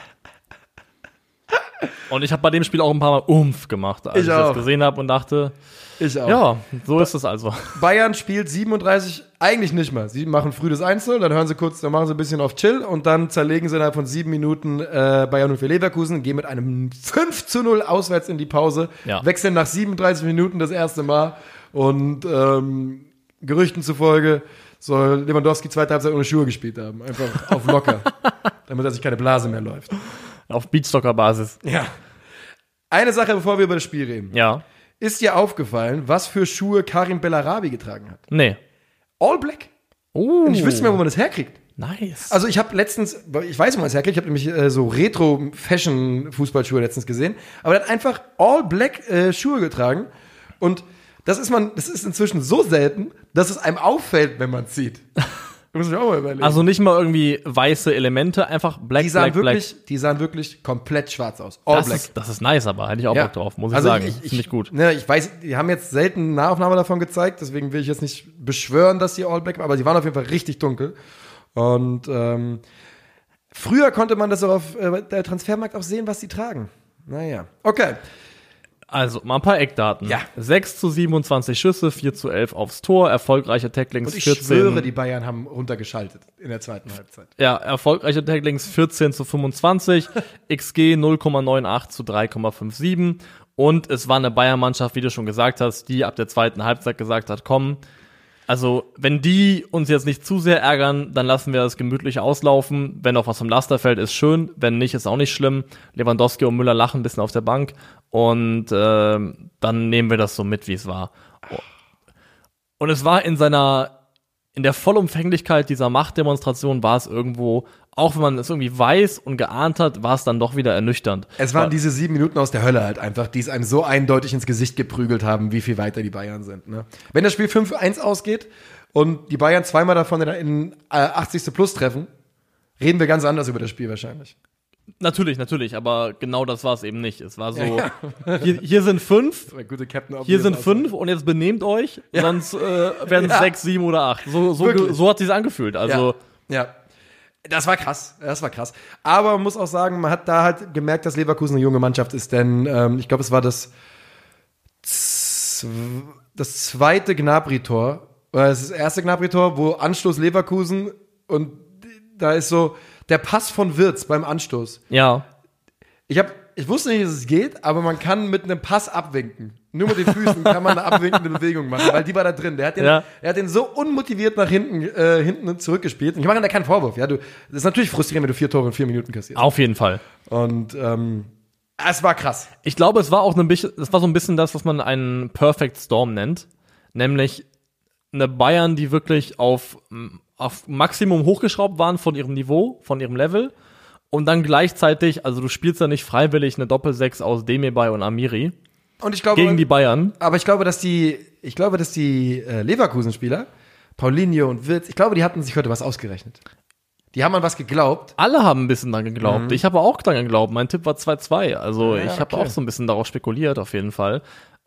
Und ich habe bei dem Spiel auch ein paar Mal Umf gemacht, als Ich ich, auch. das gesehen habe und dachte, Ich auch. ja, so ist es also. Bayern spielt siebenunddreißig, eigentlich nicht mal. Sie machen früh das eins null, dann hören sie kurz, dann machen sie ein bisschen auf Chill und dann zerlegen sie innerhalb von sieben Minuten äh, Bayern null für Leverkusen, gehen mit einem fünf zu null auswärts in die Pause, Ja. wechseln nach siebenunddreißig Minuten das erste Mal und ähm, Gerüchten zufolge soll Lewandowski zweite Halbzeit ohne Schuhe gespielt haben. Einfach auf locker. damit er sich keine Blase mehr läuft. Auf Beachsoccer-Basis. Ja. Eine Sache, bevor wir über das Spiel reden. Ja. Ist dir aufgefallen, was für Schuhe Karim Bellarabi getragen hat? Nee. All Black. Oh. Und ich wüsste mir, wo man das herkriegt. Nice. Also ich habe letztens, ich weiß, wo man das herkriegt, ich habe nämlich äh, so Retro-Fashion-Fußballschuhe letztens gesehen, aber er hat einfach All Black äh, Schuhe getragen und das ist man, das ist inzwischen so selten, dass es einem auffällt, wenn man es sieht. Muss ich auch mal überlegen. Also nicht mal irgendwie weiße Elemente, einfach Black, die sahen Black, wirklich, Black. Die sahen wirklich komplett schwarz aus. All Das Black. ist, das ist nice, aber hätte ich auch Ja. Bock drauf, muss ich Also sagen. Ich, Finde ich gut. Ne, ich weiß, die haben jetzt selten Nahaufnahme davon gezeigt, deswegen will ich jetzt nicht beschwören, dass die All Black waren, aber die waren auf jeden Fall richtig dunkel. Und ähm, früher konnte man das auch auf äh, der Transfermarkt auch sehen, was die tragen. Naja, okay. Also, mal ein paar Eckdaten. Ja. sechs zu siebenundzwanzig Schüsse, vier zu elf aufs Tor, erfolgreiche Tacklings Und ich vierzehn. schwöre, die Bayern haben runtergeschaltet in der zweiten Halbzeit. Ja, erfolgreiche Tacklings vierzehn zu fünfundzwanzig, X G null Komma neunundachtzig zu drei Komma siebenundfünfzig und es war eine Bayern-Mannschaft, wie du schon gesagt hast, die ab der zweiten Halbzeit gesagt hat, komm, also wenn die uns jetzt nicht zu sehr ärgern, dann lassen wir das gemütlich auslaufen. Wenn noch was vom Laster fällt, ist schön. Wenn nicht, ist auch nicht schlimm. Lewandowski und Müller lachen ein bisschen auf der Bank und äh, dann nehmen wir das so mit, wie es war. Und es war in seiner, in der Vollumfänglichkeit dieser Machtdemonstration war es irgendwo, auch wenn man es irgendwie weiß und geahnt hat, war es dann doch wieder ernüchternd. Es waren diese sieben Minuten aus der Hölle halt einfach, die es einem so eindeutig ins Gesicht geprügelt haben, wie viel weiter die Bayern sind. Ne? Wenn das Spiel fünf eins ausgeht und die Bayern zweimal davon in, in äh, achtzigsten Plus treffen, reden wir ganz anders über das Spiel wahrscheinlich. Natürlich, natürlich, aber genau das war es eben nicht. Es war so, Ja, hier, hier sind fünf, Der gute Captain hier sind Obvious fünf und jetzt benehmt euch, sonst äh, werden es Ja. sechs, sieben oder acht. So, so, Wirklich. so hat sich's angefühlt. Also Ja. ja. Das war krass, das war krass. Aber man muss auch sagen, man hat da halt gemerkt, dass Leverkusen eine junge Mannschaft ist, denn ähm, ich glaube, es war das, z- das zweite Gnabry-Tor, oder es ist das erste Gnabry-Tor, wo Anstoß Leverkusen und da ist so der Pass von Wirtz beim Anstoß. ja, Ich hab, ich wusste nicht, dass es geht, aber man kann mit einem Pass abwinken. Nur mit den Füßen kann man eine abwinkende Bewegung machen, weil die war da drin. Der hat den, Ja. er hat den so unmotiviert nach hinten, äh, hinten zurückgespielt. Und ich mache da keinen Vorwurf. Ja, du, das ist natürlich frustrierend, wenn du vier Tore in vier Minuten kassierst. auf jeden Fall. Und ähm, es war krass. Ich glaube, es war auch ein bisschen, es war so ein bisschen das, was man einen Perfect Storm nennt. Nämlich eine Bayern, die wirklich auf, auf Maximum hochgeschraubt waren von ihrem Niveau, von ihrem Level. Und dann gleichzeitig, also du spielst ja nicht freiwillig eine Doppelsechs aus Demirbay und Amiri Und ich glaube, gegen die Bayern. aber ich glaube, dass die, ich glaube, dass die äh, Leverkusen-Spieler, Paulinho und Wirtz, ich glaube, die hatten sich heute was ausgerechnet. Die haben an was geglaubt. Alle haben ein bisschen dran geglaubt. Ich habe auch dran geglaubt. Mein Tipp war zwei zwei. Also Ja, ich habe okay. auch so ein bisschen darauf spekuliert, auf jeden Fall.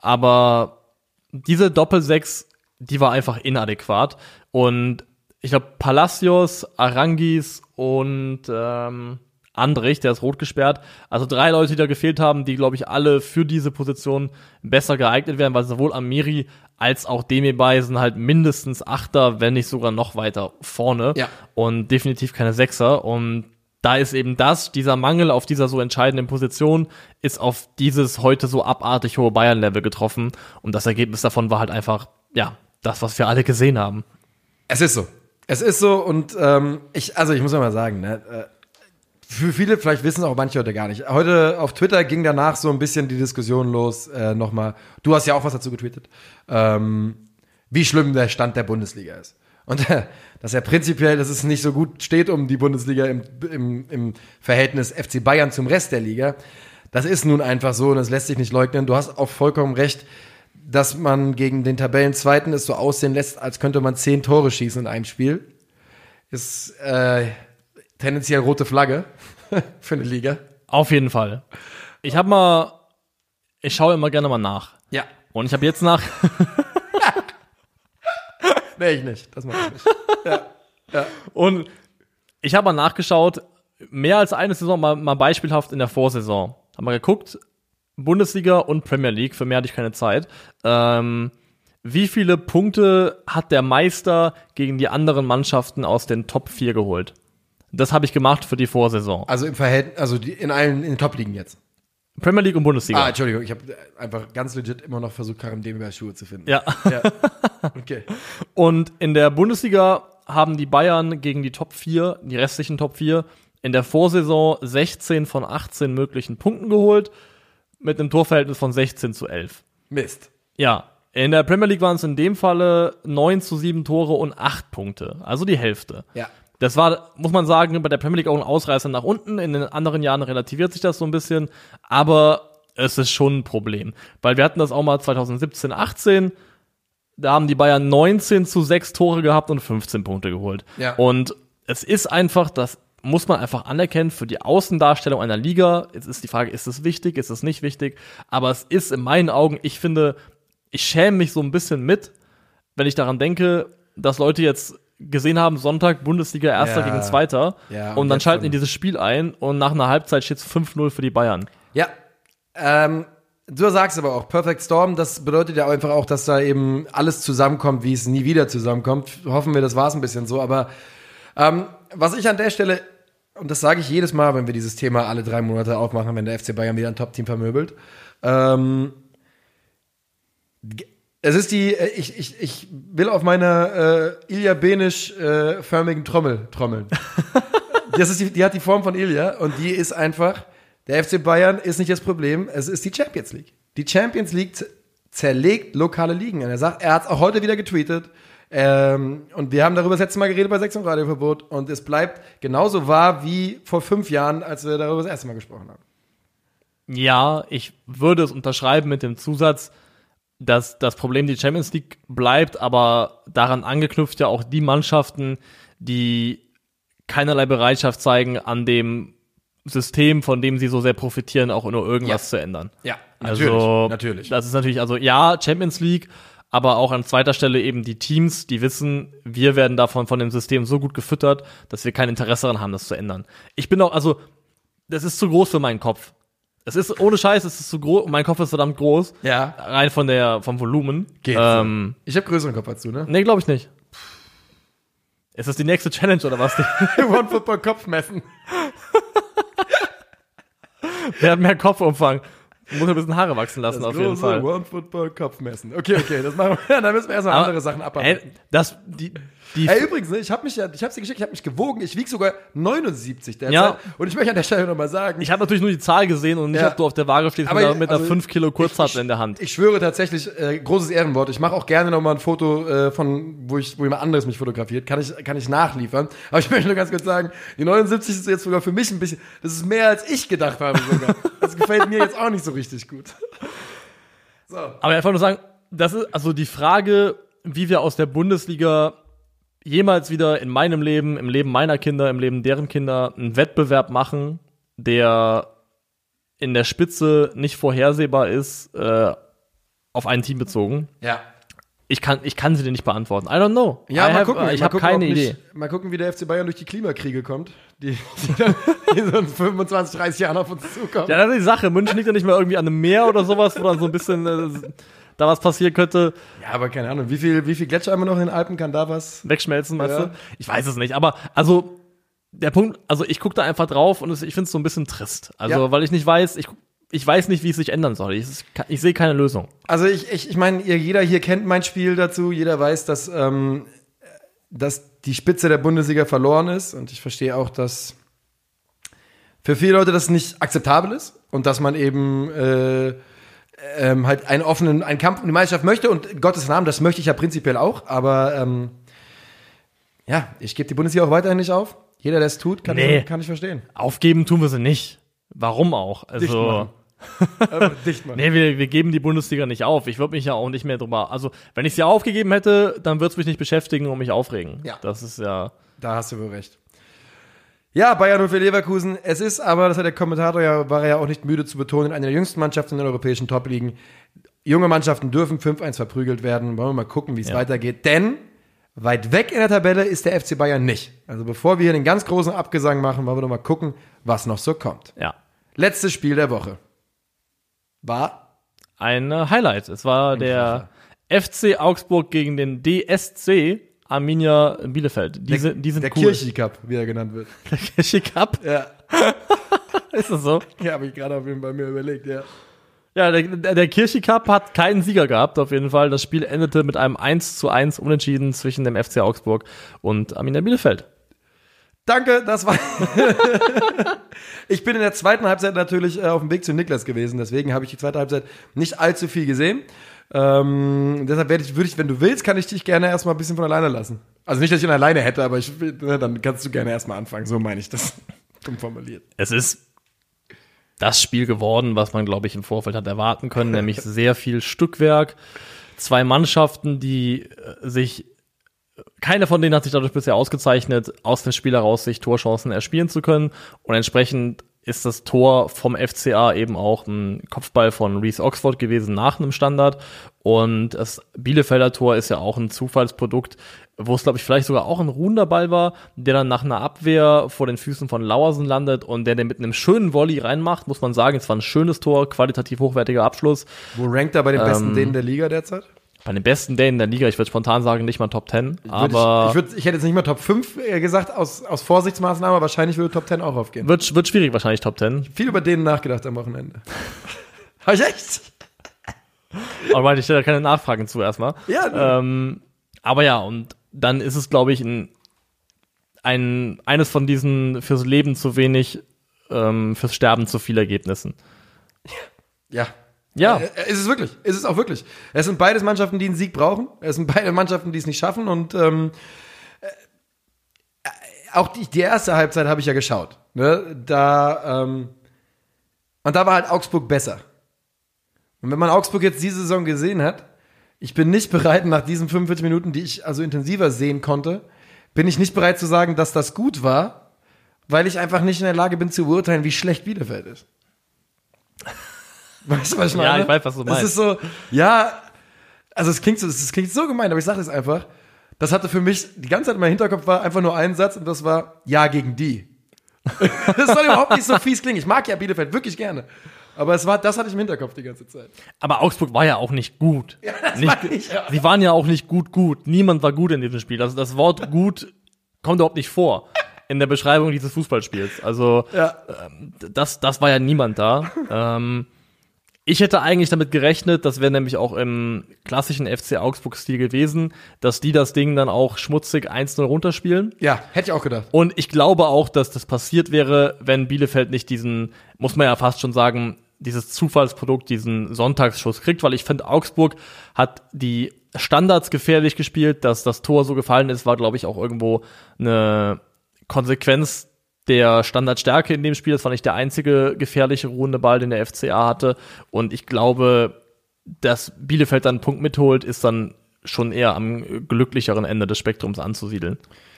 Aber diese Doppelsechs, die war einfach inadäquat. Und ich glaube, Palacios, Arangis und ähm, Andrich, der ist rot gesperrt. Also drei Leute, die da gefehlt haben, die, glaube ich, alle für diese Position besser geeignet wären, weil sowohl Amiri als auch Demirbay sind halt mindestens Achter, wenn nicht sogar noch weiter vorne. Ja. Und definitiv keine Sechser. Und da ist eben das, dieser Mangel auf dieser so entscheidenden Position, ist auf dieses heute so abartig hohe Bayern-Level getroffen. Und das Ergebnis davon war halt einfach, ja, das, was wir alle gesehen haben. Es ist so. Es ist so und ähm, ich, also ich muss mal sagen, ne, äh, für viele, vielleicht wissen auch manche heute gar nicht. Heute auf Twitter ging danach so ein bisschen die Diskussion los, äh, nochmal, du hast ja auch was dazu getweetet, ähm, wie schlimm der Stand der Bundesliga ist. Und äh, dass ja prinzipiell, dass es nicht so gut steht um die Bundesliga im, im, im Verhältnis F C Bayern zum Rest der Liga. Das ist nun einfach so und das lässt sich nicht leugnen. Du hast auch vollkommen recht, dass man gegen den Tabellenzweiten es so aussehen lässt, als könnte man zehn Tore schießen in einem Spiel. Ist äh, tendenziell rote Flagge für eine Liga. Auf jeden Fall. Ich habe mal, ich schaue immer gerne mal nach. Ja. Und ich habe jetzt nach, Nee, ich nicht. Das mache ich nicht. Ja. Ja. und ich habe mal nachgeschaut, mehr als eine Saison, mal, mal beispielhaft in der Vorsaison. Haben wir geguckt, Bundesliga und Premier League, für mehr hatte ich keine Zeit. Ähm, wie viele Punkte hat der Meister gegen die anderen Mannschaften aus den Top vier geholt? Das habe ich gemacht für die Vorsaison. Also im Verhältnis, also die, in allen in den Top-Ligen jetzt. Premier League und Bundesliga. Ah, Entschuldigung, ich habe einfach ganz legit immer noch versucht, Karim Demirbay Schuhe zu finden. Ja. Ja. Okay. Und in der Bundesliga haben die Bayern gegen die Top vier, die restlichen Top vier, in der Vorsaison sechzehn von achtzehn möglichen Punkten geholt, mit einem Torverhältnis von sechzehn zu elf. Mist. Ja, in der Premier League waren es in dem Falle neun zu sieben Tore und acht Punkte, also die Hälfte. Ja. Das war, muss man sagen, bei der Premier League auch ein Ausreißer nach unten. In den anderen Jahren relativiert sich das so ein bisschen, aber es ist schon ein Problem. Weil wir hatten das auch mal zwanzig siebzehn achtzehn, da haben die Bayern neunzehn zu sechs Tore gehabt und fünfzehn Punkte geholt. Ja. Und es ist einfach, das muss man einfach anerkennen, für die Außendarstellung einer Liga. Jetzt ist die Frage, ist es wichtig, ist es nicht wichtig? Aber es ist in meinen Augen, ich finde, ich schäme mich so ein bisschen mit, wenn ich daran denke, dass Leute jetzt gesehen haben, Sonntag, Bundesliga, Erster Ja. gegen Zweiter. Ja, und, und dann jetzt schalten die dann- dieses Spiel ein und nach einer Halbzeit steht es fünf null für die Bayern. Ja, ähm, du sagst aber auch, Perfect Storm, das bedeutet ja einfach auch, dass da eben alles zusammenkommt, wie es nie wieder zusammenkommt. Hoffen wir, das war es ein bisschen so, aber ähm, was ich an der Stelle, und das sage ich jedes Mal, wenn wir dieses Thema alle drei Monate aufmachen, wenn der F C Bayern wieder ein Top-Team vermöbelt, ähm, es ist die, äh, ich, ich, ich will auf meiner äh, Ilja Benisch-förmigen Trommel trommeln. Das ist die, die hat die Form von Ilja und die ist einfach, der F C Bayern ist nicht das Problem, es ist die Champions League. Die Champions League z- zerlegt lokale Ligen. Und er sagt, er hat es auch heute wieder getweetet. Ähm, und wir haben darüber das letzte Mal geredet bei Sechs und Radioverbot. Und es bleibt genauso wahr wie vor fünf Jahren, als wir darüber das erste Mal gesprochen haben. Ja, ich würde es unterschreiben mit dem Zusatz, dass das Problem die Champions League bleibt, aber daran angeknüpft ja auch die Mannschaften, die keinerlei Bereitschaft zeigen, an dem System, von dem sie so sehr profitieren, auch nur irgendwas Ja. zu ändern. Ja, Also, natürlich. das ist natürlich, also ja, Champions League, aber auch an zweiter Stelle eben die Teams, die wissen, wir werden davon von dem System so gut gefüttert, dass wir kein Interesse daran haben, das zu ändern. Ich bin auch, also, das ist zu groß für meinen Kopf. Es ist, ohne Scheiß, es ist zu groß, mein Kopf ist verdammt groß. Ja. Rein von der, vom Volumen. Geht. Ähm, Ich habe größeren Kopf als du, ne? nee, glaube ich nicht. Ist das die nächste Challenge oder was? One Football Kopf messen. Wer hat mehr Kopfumfang? Muss ein bisschen Haare wachsen lassen, auf jeden Fall. One Football Kopf messen. Okay, okay, das machen wir. Dann müssen wir erstmal Aber, andere Sachen abarbeiten. Ey, das, die, die, Ey, übrigens, ne, ich habe mich ja, ich hab's dir geschickt, ich habe mich gewogen, ich wiege sogar neunundsiebzig derzeit. Ja. Und ich möchte an der Stelle nochmal sagen, ich habe natürlich nur die Zahl gesehen und nicht, Ja. ob du auf der Waage stehst Aber mit, ich- einer- mit einer also fünf Kilo Kurzhantel ich- in der Hand. ich schwöre tatsächlich, äh, großes Ehrenwort, ich mache auch gerne nochmal ein Foto äh, von, wo ich, wo jemand anderes mich fotografiert, kann ich, kann ich nachliefern. Aber ich möchte nur ganz kurz sagen, die neunundsiebzig ist jetzt sogar für mich ein bisschen, das ist mehr als ich gedacht habe sogar. Das gefällt mir jetzt auch nicht so richtig gut. So. Aber einfach nur sagen, das ist also die Frage, wie wir aus der Bundesliga jemals wieder in meinem Leben, im Leben meiner Kinder, im Leben deren Kinder einen Wettbewerb machen, der in der Spitze nicht vorhersehbar ist, äh, auf ein Team bezogen. Ja. Ich kann, ich kann sie dir nicht beantworten. I don't know. Ja, I mal have, gucken. Ich mal habe gucken, keine ob nicht- Idee. Mal gucken, wie der F C Bayern durch die Klimakriege kommt, die, die dann in so fünfundzwanzig, dreißig Jahren auf uns zukommen. Ja, das ist die Sache. München liegt ja nicht mehr irgendwie an einem Meer oder sowas, wo dann so ein bisschen äh, da was passieren könnte. Ja, aber keine Ahnung, wie viel, wie viel Gletscher haben wir noch in den Alpen? Kann da was? Wegschmelzen, meinst Ja. du? Ich weiß es nicht. Aber also der Punkt, also ich gucke da einfach drauf und es, ich finde es so ein bisschen trist. Also, Ja. weil ich nicht weiß, ich, ich weiß nicht, wie es sich ändern soll. Ich, ich sehe keine Lösung. Also ich, ich, ich meine, ihr- jeder hier kennt mein Spiel dazu, jeder weiß, dass, ähm, dass die Spitze der Bundesliga verloren ist und ich verstehe auch, dass für viele Leute das nicht akzeptabel ist und dass man eben äh, ähm, halt einen offenen, einen Kampf um die Meisterschaft möchte und in Gottes Namen, das möchte ich ja prinzipiell auch, aber ähm, ja, ich gebe die Bundesliga auch weiterhin nicht auf. Jeder, der es tut, kann, Nee. ich, kann ich verstehen. Aufgeben tun wir sie nicht. Warum auch? Dicht Also, machen. Einfach dicht machen. nee, wir, wir geben die Bundesliga nicht auf. Ich würde mich ja auch nicht mehr drüber. Also, wenn ich sie aufgegeben hätte, dann würde es mich nicht beschäftigen und mich aufregen. Ja. Das ist ja. Da hast du wohl recht. Ja, Bayern null für Leverkusen. Es ist aber, das hat der Kommentator ja, war er ja auch nicht müde zu betonen, eine der jüngsten Mannschaften in den europäischen Top-Ligen. Junge Mannschaften dürfen fünf eins verprügelt werden. Wollen wir mal gucken, wie es Ja. weitergeht. Denn weit weg in der Tabelle ist der F C Bayern nicht. Also bevor wir hier den ganz großen Abgesang machen, wollen wir doch mal gucken, was noch so kommt. Ja. Letztes Spiel der Woche war Ein äh, Highlight. Es war der F C Augsburg gegen den D S C Arminia Bielefeld. Die, der, sind, die sind der cool. Kirchi Cup, wie er genannt wird. Der Kirchi Cup? Ja, Ist das so? ja habe ich gerade auf jeden Fall mir überlegt, ja. Ja, der, der der Kirchi Cup hat keinen Sieger gehabt, auf jeden Fall. Das Spiel endete mit einem eins zu eins Unentschieden zwischen dem F C Augsburg und Arminia Bielefeld. Danke, das war. Ich bin in der zweiten Halbzeit natürlich äh, auf dem Weg zu Niklas gewesen, deswegen habe ich die zweite Halbzeit nicht allzu viel gesehen. Ähm, deshalb werde ich, würde ich, wenn du willst, kann ich dich gerne erstmal ein bisschen von alleine lassen. Also nicht, dass ich ihn alleine hätte, aber ich, ne, dann kannst du gerne erstmal anfangen. So meine ich das. Dumm formuliert. Es ist das Spiel geworden, was man, glaube ich, im Vorfeld hat erwarten können, nämlich sehr viel Stückwerk. Zwei Mannschaften, die äh, sich Keine von denen hat sich dadurch bisher ausgezeichnet, aus dem Spiel heraus sich Torchancen erspielen zu können. Und entsprechend ist das Tor vom F C A eben auch ein Kopfball von Reece Oxford gewesen nach einem Standard. Und das Bielefelder Tor ist ja auch ein Zufallsprodukt, wo es, glaube ich, vielleicht sogar auch ein ruhender Ball war, der dann nach einer Abwehr vor den Füßen von Lauersen landet und der den mit einem schönen Volley reinmacht, muss man sagen. Es war ein schönes Tor, qualitativ hochwertiger Abschluss. Wo rankt er bei den besten Ähm, Dänen der Liga derzeit? Bei den besten Dänen der Liga, ich würde spontan sagen, nicht mal Top Ten, Würd aber ich, ich, würd, ich hätte jetzt nicht mal Top fünf gesagt, aus, aus Vorsichtsmaßnahme, wahrscheinlich würde Top zehn auch aufgehen. wird, wird schwierig wahrscheinlich Top Ten. Viel über denen nachgedacht am Wochenende. Hab ich echt? Aber meinte, ich stelle da keine Nachfragen zu erstmal. Ja, ne. Ähm, aber ja, und dann ist es, glaube ich, ein, ein eines von diesen fürs Leben zu wenig, ähm, fürs Sterben zu viel Ergebnissen. Ja. Ja. Äh, Ist es wirklich. Ist es auch wirklich. Es sind beides Mannschaften, die einen Sieg brauchen. Es sind beide Mannschaften, die es nicht schaffen. Und ähm, äh, auch die, die erste Halbzeit habe ich ja geschaut. Ne? Da, ähm, und da war halt Augsburg besser. Und wenn man Augsburg jetzt diese Saison gesehen hat, ich bin nicht bereit, nach diesen fünfundvierzig Minuten, die ich also intensiver sehen konnte, bin ich nicht bereit zu sagen, dass das gut war, weil ich einfach nicht in der Lage bin zu beurteilen, wie schlecht Bielefeld ist. Weißt du, was ich meine? Ja, ich weiß, was du meinst. Das ist so, ja, also es klingt so, es klingt so gemein, aber ich sage es einfach, das hatte für mich, die ganze Zeit in meinem Hinterkopf war einfach nur ein Satz und das war, ja, gegen die. Das soll überhaupt nicht so fies klingen. Ich mag ja Bielefeld wirklich gerne. Aber es war, das hatte ich im Hinterkopf die ganze Zeit. Aber Augsburg war ja auch nicht gut. Ja, das nicht, meine ich, ja. Sie waren ja auch nicht gut, gut. Niemand war gut in diesem Spiel. Also das Wort gut kommt überhaupt nicht vor in der Beschreibung dieses Fußballspiels. Also Ja. ähm, das, das war ja niemand da. ähm, ich hätte eigentlich damit gerechnet, das wäre nämlich auch im klassischen F C Augsburg-Stil gewesen, dass die das Ding dann auch schmutzig eins null runterspielen. Ja, hätte ich auch gedacht. Und ich glaube auch, dass das passiert wäre, wenn Bielefeld nicht diesen, muss man ja fast schon sagen, dieses Zufallsprodukt, diesen Sonntagsschuss kriegt, weil ich finde, Augsburg hat die Standards gefährlich gespielt, dass das Tor so gefallen ist, war, glaube ich, auch irgendwo eine Konsequenz der Standardstärke in dem Spiel. Das war nicht der einzige gefährliche ruhende Ball, den der F C A hatte. Und ich glaube, dass Bielefeld dann einen Punkt mitholt, ist dann schon eher am glücklicheren Ende des Spektrums anzusiedeln.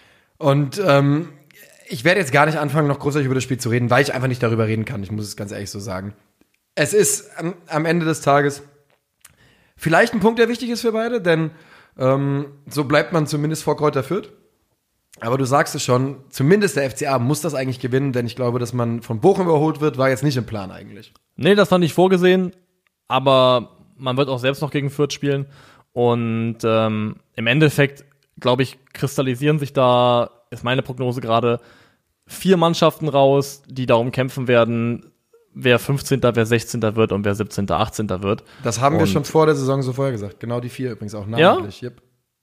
Und ähm, ich werde jetzt gar nicht anfangen, noch großartig über das Spiel zu reden, weil ich einfach nicht darüber reden kann. Ich muss es ganz ehrlich so sagen. Es ist am, am Ende des Tages vielleicht ein Punkt, der wichtig ist für beide, denn ähm, so bleibt man zumindest vor Kräuter Fürth. Aber du sagst es schon, zumindest der F C A muss das eigentlich gewinnen, denn ich glaube, dass man von Bochum überholt wird, war jetzt nicht im Plan eigentlich. Nee, das war nicht vorgesehen, aber man wird auch selbst noch gegen Fürth spielen. Und ähm, im Endeffekt, glaube ich, kristallisieren sich da, ist meine Prognose gerade, vier Mannschaften raus, die darum kämpfen werden, wer fünfzehnter, wer sechzehnter wird und wer siebzehnter, achtzehnter wird. Das haben wir Und- schon vor der Saison so vorher gesagt. Genau die vier übrigens auch namentlich. Yep.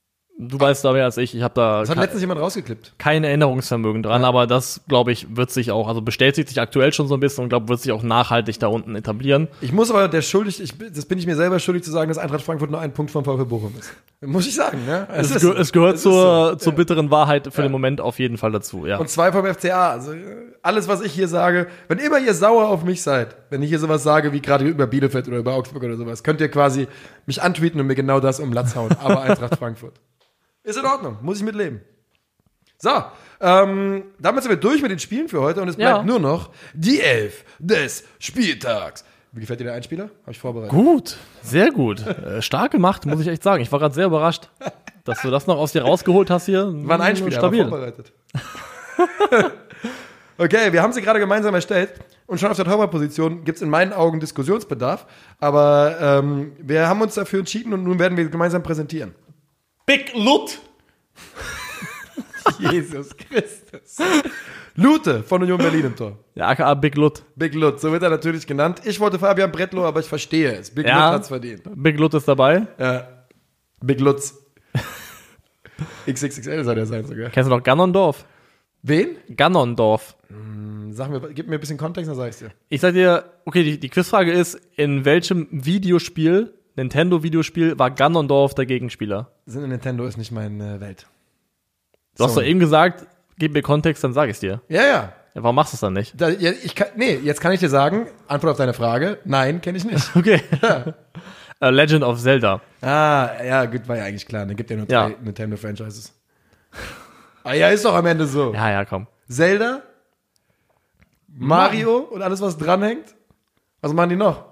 Du weißt da mehr als ich, ich habe da Das hat ke- letztens jemand rausgeklippt. kein Erinnerungsvermögen dran, Ja. aber das, glaube ich, wird sich auch, also bestätigt sich aktuell schon so ein bisschen und glaube, wird sich auch nachhaltig da unten etablieren. Ich muss aber der schuldig, ich, das bin ich mir selber schuldig zu sagen, dass Eintracht Frankfurt nur ein Punkt vom VfL Bochum ist. Muss ich sagen, ne? Es, ist ge- so. es gehört Es ist zur, so. zur Ja. bitteren Wahrheit für den Moment auf jeden Fall dazu, ja. Und zwei vom F C A. Also alles, was ich hier sage, wenn immer ihr sauer auf mich seid, wenn ich hier sowas sage, wie gerade über Bielefeld oder über Augsburg oder sowas, könnt ihr quasi mich antweeten und mir genau das um den Latz hauen. Aber Eintracht Frankfurt. Ist in Ordnung, muss ich mitleben. So, ähm, damit sind wir durch mit den Spielen für heute und es bleibt Ja. nur noch die Elf des Spieltags. Wie gefällt dir der Einspieler? Habe ich vorbereitet. Gut, sehr gut. Äh, stark gemacht, muss ich echt sagen. Ich war gerade sehr überrascht, dass du das noch aus dir rausgeholt hast hier. War ein Einspieler, aber stabil. vorbereitet. Okay, wir haben sie gerade gemeinsam erstellt und schon auf der Torwartposition gibt es in meinen Augen Diskussionsbedarf, aber ähm, wir haben uns dafür entschieden und nun werden wir gemeinsam präsentieren. Big Lut. Jesus Christus. Lute von Union Berlin im Tor. Ja, aka Big Lut. Big Lut, so wird er natürlich genannt. Ich wollte Fabian Bretlo, aber ich verstehe es. Big Ja. Lut hat's verdient. Big Lut ist dabei. Ja. Big Lutz. X X X L soll der sein sogar. Kennst du noch Ganondorf? Wen? Ganondorf. Sag mir, gib mir ein bisschen Kontext, dann sag ich's dir. Ich sag dir, okay, die, die Quizfrage ist, in welchem Videospiel, Nintendo-Videospiel, war Ganondorf der Gegenspieler? Sinne Nintendo ist nicht meine Welt. Du hast So. doch eben gesagt, gib mir Kontext, dann sag ich's dir. Ja, ja. Ja, warum machst du es dann nicht? Da, ja ich kann, nee, jetzt kann ich dir sagen, Antwort auf deine Frage, nein, kenne ich nicht. Okay. uh, Legend of Zelda. Ah, ja, gut, war ja eigentlich klar. Ne? Gibt ja nur Ja. drei Nintendo-Franchises. Ah ja, ist doch am Ende so. Ja, ja, komm. Zelda, Mario und alles, was dranhängt. Was machen die noch?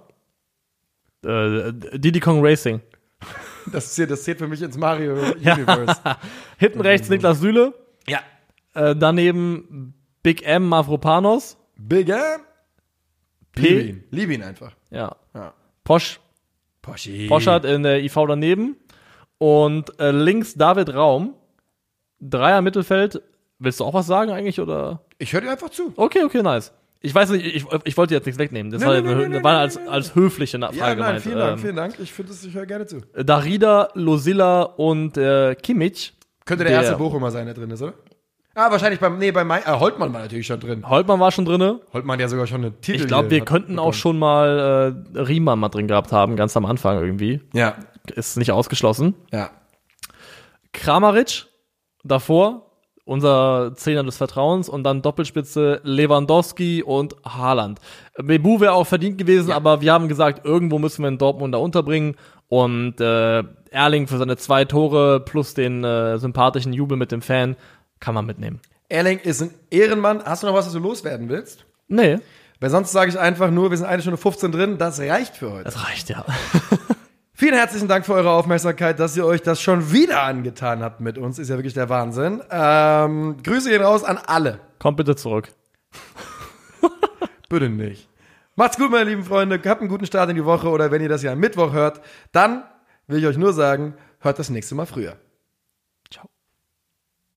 Äh, Diddy Kong Racing. Das zählt, das zählt für mich ins Mario-Universe. Hinten rechts Niklas Süle. Ja. Äh, daneben Big M Mavropanos. Big M. P. Lieb ihn. Lieb ihn einfach. Ja. Ja. Posch. Poschi. Poschert in der I V daneben. Und äh, links David Raum. Dreier Mittelfeld. Willst du auch was sagen eigentlich, oder? Ich höre dir einfach zu. Okay, okay, nice. Ich weiß nicht, ich, ich wollte jetzt nichts wegnehmen. Das Nee, war, nee, nee, eine, nee, war nee, als, nee, nee. als höfliche Na- Ja, Frage nein, gemeint. vielen Dank, Ähm, vielen Dank. Ich finde es, ich höre gerne zu. Darida, Losilla und äh, Kimmich. Könnte der, Der- erste Bochumer sein, der drin ist, oder? Ah, wahrscheinlich beim, nee, bei Mai, äh, Holtmann war natürlich schon drin. Holtmann war schon drinne. Holtmann ja sogar schon eine Titel. Ich glaube, hier wir hat könnten bekommen. auch schon mal äh, Riemann mal drin gehabt haben, ganz am Anfang irgendwie. Ja, Ist nicht ausgeschlossen. ja. Kramaric davor, unser Zehner des Vertrauens, und dann Doppelspitze Lewandowski und Haaland. Bebu wäre auch verdient gewesen, Ja. aber wir haben gesagt, irgendwo müssen wir einen Dortmunder unterbringen, und äh, Erling für seine zwei Tore plus den äh, sympathischen Jubel mit dem Fan kann man mitnehmen. Erling ist ein Ehrenmann. Hast du noch was, was du loswerden willst? Nee, Weil sonst sage ich einfach nur, wir sind eine Stunde fünfzehn drin, das reicht für heute. das reicht ja. Vielen herzlichen Dank für eure Aufmerksamkeit, dass ihr euch das schon wieder angetan habt mit uns. Ist ja wirklich der Wahnsinn. Ähm, Grüße gehen raus an alle. Kommt bitte zurück. Bitte nicht. Macht's gut, meine lieben Freunde. Habt einen guten Start in die Woche, oder wenn ihr das ja am Mittwoch hört, dann will ich euch nur sagen, hört das nächste Mal früher.